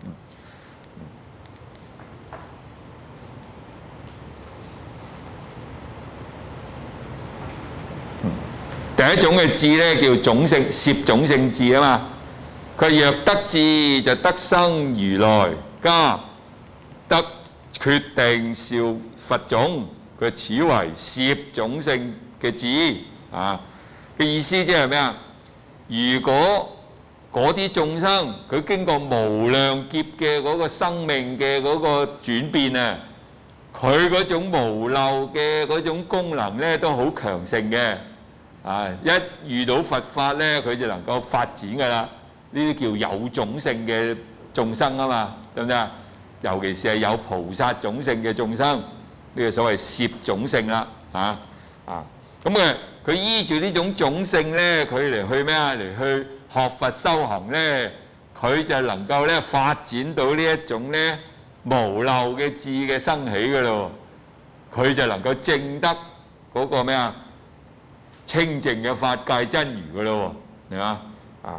S1: 第一種嘅智咧叫種性攝種性智啊嘛，佢若得智就得生如來家，得決定紹佛種，佢此為攝種性嘅智啊嘅意思即係咩啊？如果嗰啲眾生佢經過無量劫嘅嗰個生命嘅嗰個轉變啊，佢嗰種無漏嘅嗰種功能咧都好強盛嘅。啊！一遇到佛法咧，佢就能夠發展㗎啦。呢啲叫有種性嘅眾生啊嘛，得唔得啊？尤其是係有菩薩種性嘅眾生，呢個所謂攝種性啦，咁佢依住呢種種性咧，佢嚟去咩啊？嚟去學佛修行咧，佢就能夠咧發展到呢一種咧無漏嘅智嘅生起㗎咯。佢就能夠證得嗰個咩啊？清淨嘅法界真如㗎咯喎，係嘛啊？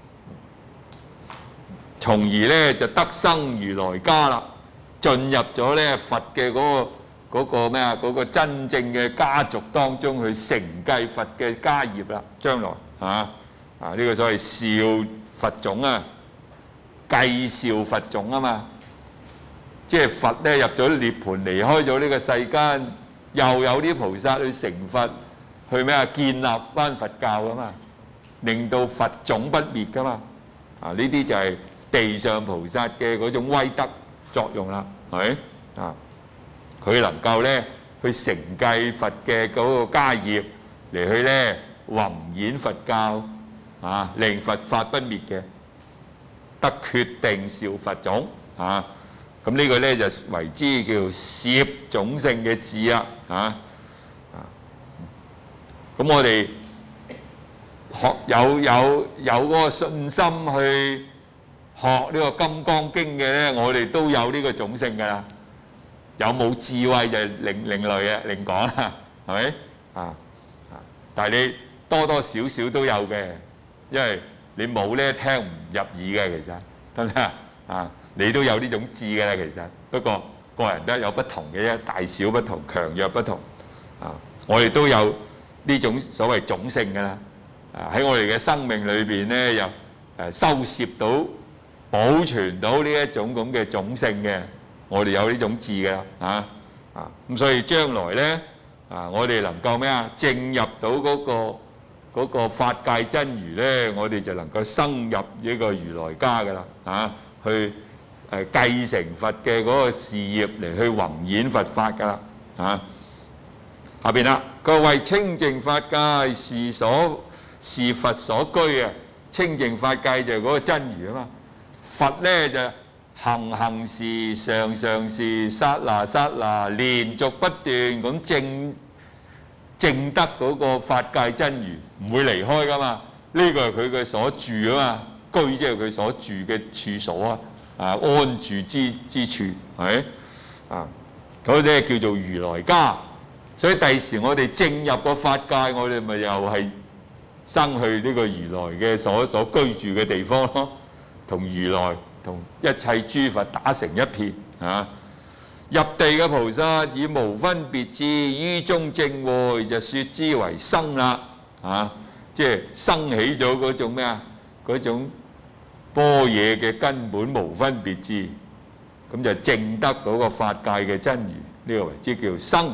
S1: 從而咧就得生如來家啦，進入咗咧佛嘅嗰個咩啊？嗰個真正嘅家族當中去承繼佛嘅家業啦，將來呢個所謂紹佛種啊，繼紹佛種啊嘛，即係佛咧入咗涅槃，離開咗呢個世間，又有啲菩薩去成佛。去咩啊？建立翻佛教噶嘛，令到佛種不滅噶嘛。呢啲就係地上菩薩嘅嗰種威德作用啦，係咪啊？佢能夠咧去承繼佛嘅嗰個家業嚟去咧弘演佛教令佛法不滅嘅，得決定紹佛種咁呢個咧就為之叫攝種性嘅智啦咁我哋學有嗰個信心去學呢個《金剛經》嘅咧，我哋都有呢個種性㗎啦。有冇智慧就另類嘅，另講啦，係咪但係你多多少少都有嘅，因為你冇咧聽唔入耳嘅，其實得唔得你都有呢種智嘅啦，其實不過個人都有不同嘅啫，大小不同，強弱不同我哋都有呢種所謂種性㗎啦，喺我哋嘅生命裏邊咧，又收攝到、保存到呢一種咁嘅種性嘅，我哋有呢種智㗎啦，咁所以將來咧，我哋能夠咩啊？證入到嗰個法界真如咧，我哋就能夠生入呢個如來家㗎啦，去繼承佛嘅嗰個事業嚟去弘演佛法㗎啦，下邊啦，佢話為清淨法界是佛所居啊！清淨法界就係嗰個真如啊嘛。佛咧就行行時、常常時、剎那剎那，連續不斷咁證得嗰個法界真如，唔會離開噶嘛。呢個係佢嘅所住啊嘛，居即係佢所住嘅處所安住之處係咪嗰啲叫做如來家。所以第時我哋證入個法界，我哋咪又係生去呢個如來嘅所居住嘅地方咯，同如來同一切諸佛打成一片入地嘅菩薩以無分別智於中證會，就説之為生啦即係生起咗嗰種咩啊？嗰種般若嘅根本無分別智，咁就證得嗰個法界嘅真如，呢個為之叫生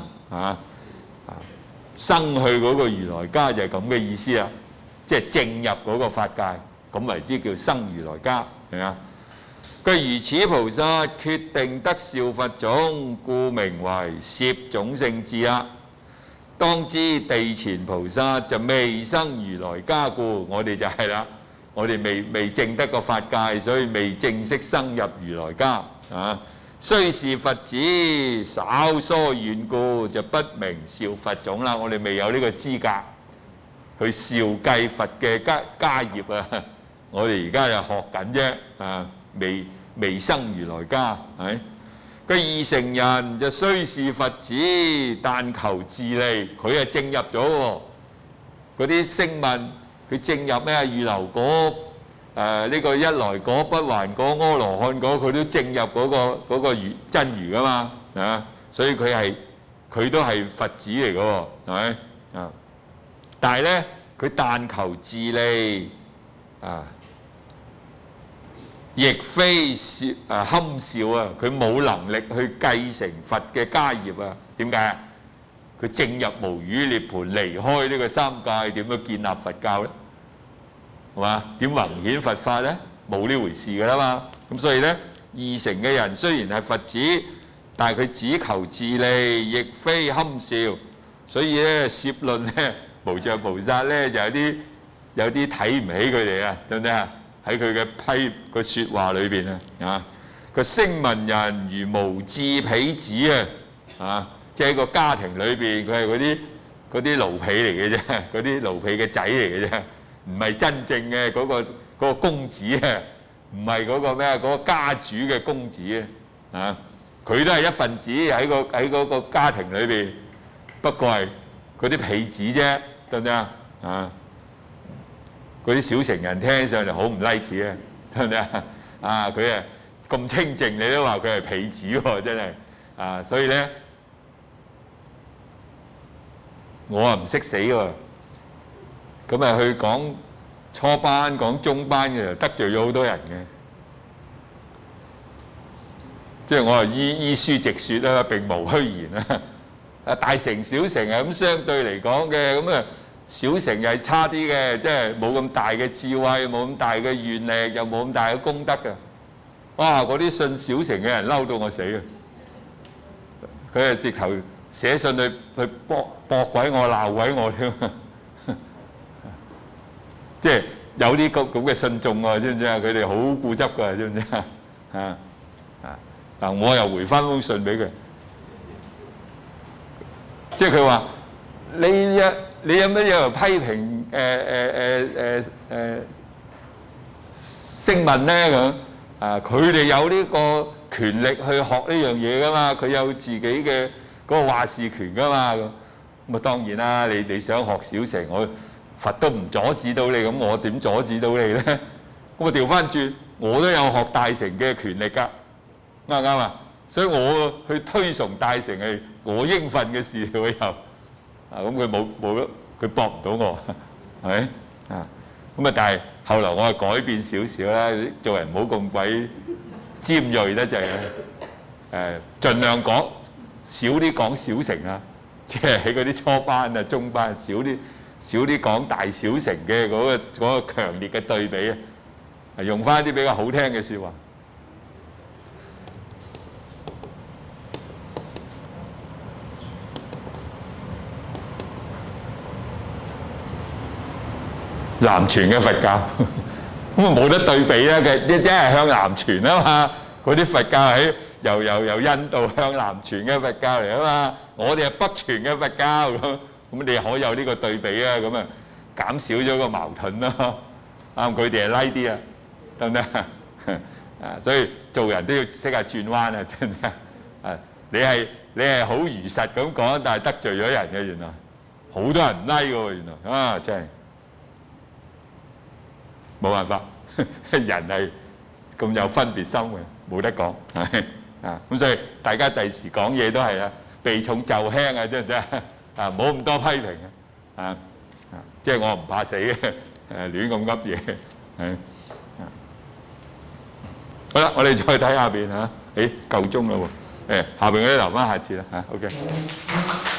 S1: 生去嗰個如來家就係咁嘅意思啦，即係證入嗰個法界，咁為之叫生如來家，係咪啊？佢如此菩薩決定得紹佛種，故名為攝種性智啦。當知地前菩薩就未生如來家故，我哋就係啦，我哋未證得個法界，所以未正式生入如來家雖是佛子，稍疏遠故，就不名紹佛種啦。我哋未有呢個資格去紹繼佛嘅家業啊！我哋而家就學緊啫，未生如來家，係佢二乘人就雖是佛子，但求自利，佢係證入咗喎， 嗰啲聲聞佢正入咩預流果呢個一來果不還果阿羅漢果，佢都正入嗰個真如噶嘛啊！所以佢都係佛子嚟嘅喎，係咪啊？但係咧，佢但求自利啊，亦非堪少啊！佢冇能力去繼承佛嘅家業啊？點解啊？佢正入無餘涅槃，離開呢個三界，點樣建立佛教咧？係嘛？點宏顯佛法咧？冇呢回事㗎啦嘛。咁所以咧，二乘嘅人雖然係佛子，但係佢只求自利，亦非堪少。所以咧，攝論咧，無著菩薩咧就有啲睇唔起佢哋啊，得唔得啊？喺佢嘅批個説話裏邊啊，個聲聞人如無智婢子啊，即係喺個家庭裏邊，佢係嗰啲奴婢嚟嘅啫，嗰啲奴婢嘅仔嚟嘅啫。唔係真正嘅嗰個公子啊，唔係嗰個咩啊，嗰個家主嘅公子啊，佢都係一份子喺嗰個家庭裏邊，不過係嗰啲婢子啫，得唔得啊？啊，嗰啲小乘人聽上嚟好唔 like 啊，得唔得啊？啊，佢啊咁清淨，你都話佢係婢子喎，真係啊，所以咧，我啊唔識死喎。咁啊，去講初班、講中班嘅，得罪咗好多人嘅。即係我係依書直説啦，並無虛言啦。啊，大乘小乘係咁相對嚟講嘅，咁啊小乘又係差啲嘅，即係冇咁大嘅智慧，冇咁大嘅願力，又冇咁大嘅功德嘅。哇！嗰啲信小乘嘅人嬲到我死啊！佢係直頭寫信去駁鬼我、鬧鬼我添。即係有啲咁嘅信眾啊，知唔知啊？佢哋好固執㗎，知唔知啊？嗱，我又回翻封信俾佢，即係佢話你有乜嘢批評聲聞咧咁啊？佢哋有呢個權力去學呢樣嘢㗎嘛，佢有自己嘅嗰個話事權㗎嘛咁啊，當然啦，你想學小乘佛都唔阻止到你，咁我點阻止到你咧？咁我調翻轉，我都有學大乘嘅權力㗎，啱唔啱啊？所以我去推崇大乘係我應份嘅事，佢又咁佢冇咗，佢駁唔到我，係咪啊？咁啊，但係後來我係改變少少啦，做人唔好咁鬼尖鋭得滯啦，盡量少啲講小乘啊，即係喺嗰啲初班啊、中班少啲講大小乘嘅嗰個強烈嘅對比啊，用翻啲比較好聽嘅説話。南傳嘅佛教咁啊冇得對比啦，佢一係向南傳啊嘛，嗰啲佛教喺由印度向南傳嘅佛教嚟啊嘛，我哋係北傳嘅佛教咁你可有呢個對比啊？咁啊減少咗個矛盾咯，啱佢哋係拉啲啊，得唔得啊？所以做人都要識下轉彎啊，真係啊！你係好如實咁講，但係得罪咗人嘅，原來好多人唔拉嘅喎，原來啊真係冇辦法，人係咁有分別心嘅，冇得講啊！咁所以大家第時講嘢都係啦，避重就輕啊，真係啊，唔好咁多批評啊！即係我唔怕死嘅，亂咁噏嘢係。好啦，我哋再睇下邊嚇，夠鐘啦喎，下邊嗰啲留翻下次啦嚇，OK。